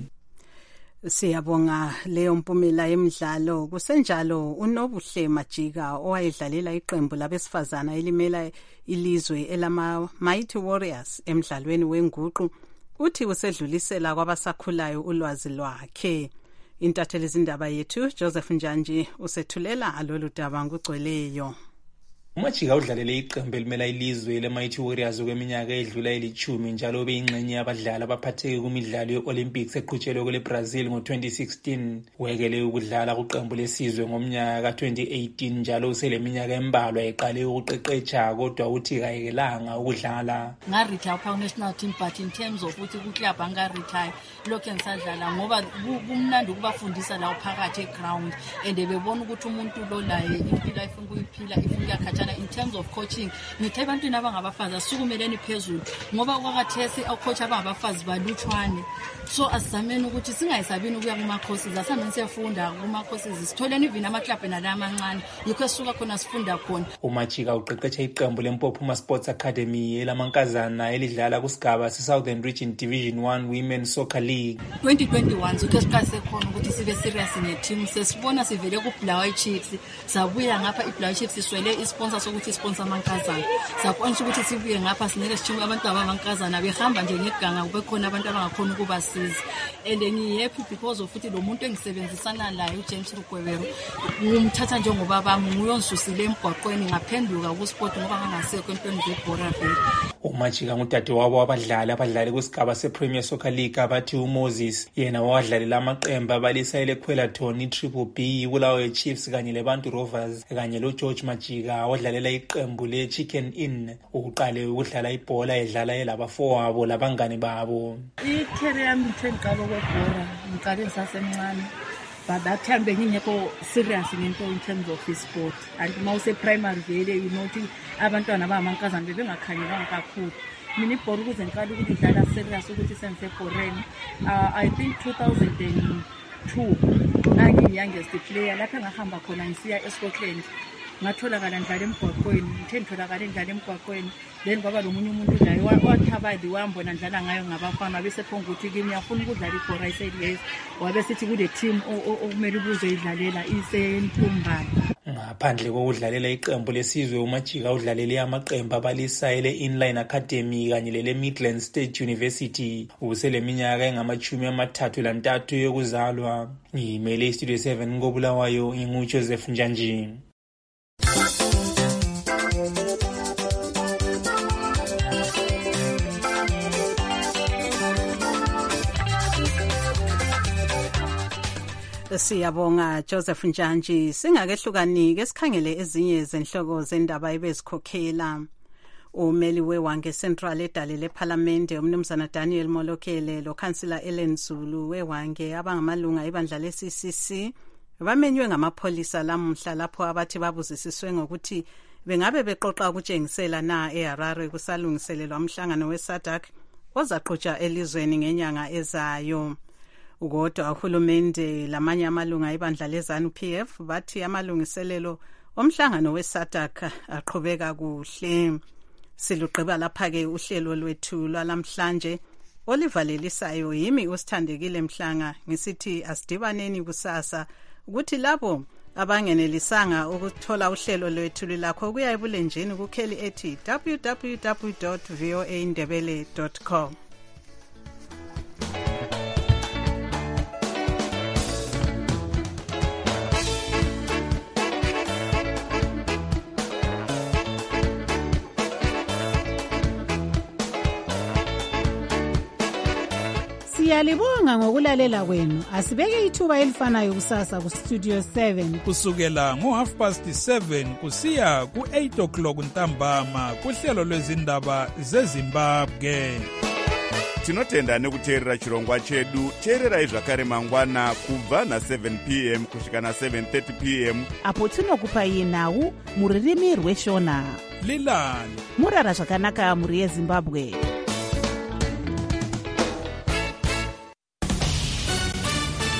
[SPEAKER 14] Siyabonga leyo mpumela yemidlalo. Kusenjalo uNobuhle Majika owayedlalela iqembu labesifazana elimela ilizwe elama Mighty Warriors emidlalweni wenguqu uthi usedlulisela kwabasakhulayo ulwazi lwakhe. Intatheli izindaba yethu Joseph Njanji usethulela alolu daba ngugcweleyo.
[SPEAKER 6] Umajika udlalele iqembu elimela ilizwe le-Mighty Warriors kweminyaka edlula 10 njalo beyingxenye yabadlali abaphatheke kumidlalo ye-Olympics eqhutshelwe kwele Brazil ngo-2016. Wekele ukudlala kuqembu lesizwe ngomnyaka ka-2018 njalo useleminyaka embalwa eqale ukuqeqetsha kodwa uthi kayekelanga ukudlala.
[SPEAKER 9] Ngaretire pha national team but in terms of ukuthi kuclub angaretire lokho ngisadlala ngoba kumnandi ukubafundisa la phakathi eground and bebona ukuthi umuntu lo laye impilo ayifuna ukuyiphila ifuna ukukhatha in terms of coaching. Ngithe abantwana abangabafazi asukumeleni phezulu ngoba kwakathesi coach abangabafazi balutshwane, so asizameni ukuthi singayisabini ukuya kuma courses, asameni siyafunda kuma courses, sitholeni even amaclub nala amancane yikho sisuka khona sifunda khona.
[SPEAKER 6] Umajika uqeqetshe iqembu leMpophuma Sports Academy elamankazana elidlala kusigaba se-Southern Region Division 1 Women's Soccer League.
[SPEAKER 9] 2021 sikho siqase khona ukuthi sibe serious ngeteam. Sesibona sivele kuBulawayo Chiefs, sabuya ngapha iBulawayo Chiefs iswele isponsor sokuthi sponsor amankazana. Sakwanisa ukuthi sibuye ngapha sinike sithumela abantu abankazana behamba nje ngeganga kube khona abantu abangakhona ukubasiza. And ngihappy because of ukuthi lo muntu engisebenzisana laye uJames Rukwebero ngumthatha njengoba bami nguyonsusile emgwaqweni ngaphenduka kusport ngoba ngangasekho entweni zebhora vele.
[SPEAKER 6] Umajika ngudade wabo abadlali kusigaba sePremier Soccer League abathi uMoses, yena wadlalela amaqembu abalisa eleQuelaton, iTriple B, iBulawayo Chiefs kanye leBantu Rovers kanye loGeorge Majika wadlalela iqembu leChicken Inn. Uqale ukudlala ibhola edlala elabafowabo labangane babo.
[SPEAKER 9] I-career yami ngiqala kwebhola ngiqale ngisasemncane, but that time bengingekho serious ngento in terms of sport. And mawuse primary vele you know ukuthi abantwana abamankazana bebengakhanyelanga kakhulu. Mina ibhola ukuze ngiqala ukudlala serious ukuthi sengisebhoreni I think 2002 ngangiyi-youngest player lapha ngahamba khona ngisiya eScotland. Ngatholakala ngidlala emgwaqweni, ngitholakala ngidlala emgwaqweni, then kwaba lo munye umuntu laye wathabadi wambona ngidlala ngayo ngabafana bese phonga ukuthi kimi yafuna ukudlala ibhola. I said yes. Wabe sithi kule team okumele ubuze idlalela iseNtumbane.
[SPEAKER 6] Ngaphandle kokudlalela iqembu lesizwe, uMajika udlalele amaqembu abalisa ele-Inline Academy kanye lele-Midland State University. Useleminyaka engama-33 yokuzalwa. Ngimele iStudio 7 ngoBulawayo, nginguJoseph Njanji.
[SPEAKER 14] Siyabonga Joseph Njanji. Singakehlukanike sikhangele ezinye zenhloko zendaba ebezikhokhela. Umeli weWange Central edale leParliament umnumzana Daniel Molokele loKhansila Ellen Zulu weWange abangamalunga ebandla leCCC bamenywe ngamapholisa lamuhla lapho abathi babuzisiswe ngokuthi bengabe beqoqa ukutshengisela na eHarare kusalungiselelwa umhlangano weSADC ozaqhutshwa elizweni ngenyanga ezayo. Ukodwa uhulumende lamanye amalunga ebandla leZANU-PF bathi amalungiselelo omhlangano weSADC aqhubeka kuhle. Siluqeba lapha-ke uhlelo lwethu lwalamhlanje olivalelisayo yimi uSithandekile Mhlanga ngisithi asidibaneni kusasa ukuthi labo abangenelisanga ukuthola uhlelo lwethu lilakho kuya ebulenjini kukheli ethi www.voaindebele.com.
[SPEAKER 11] Siyalibonga ngokulalela kwenu. Asibeke ithuba elifanayo kusasa kustudio 7
[SPEAKER 21] kusukela ngo7:30 kusiya ku8 o'clock ntambama kuhlelo lwezindaba zeZimbabwe.
[SPEAKER 1] Tinotenda nekuteerera chirongwa chedu. Teererai zvakare mangwana kubva na7 p.m. kusvika na7:30 p.m.
[SPEAKER 2] apo tinokupai nhau muririmi rweshona.
[SPEAKER 21] Lilani
[SPEAKER 2] murara zvakanaka muri yeZimbabwe.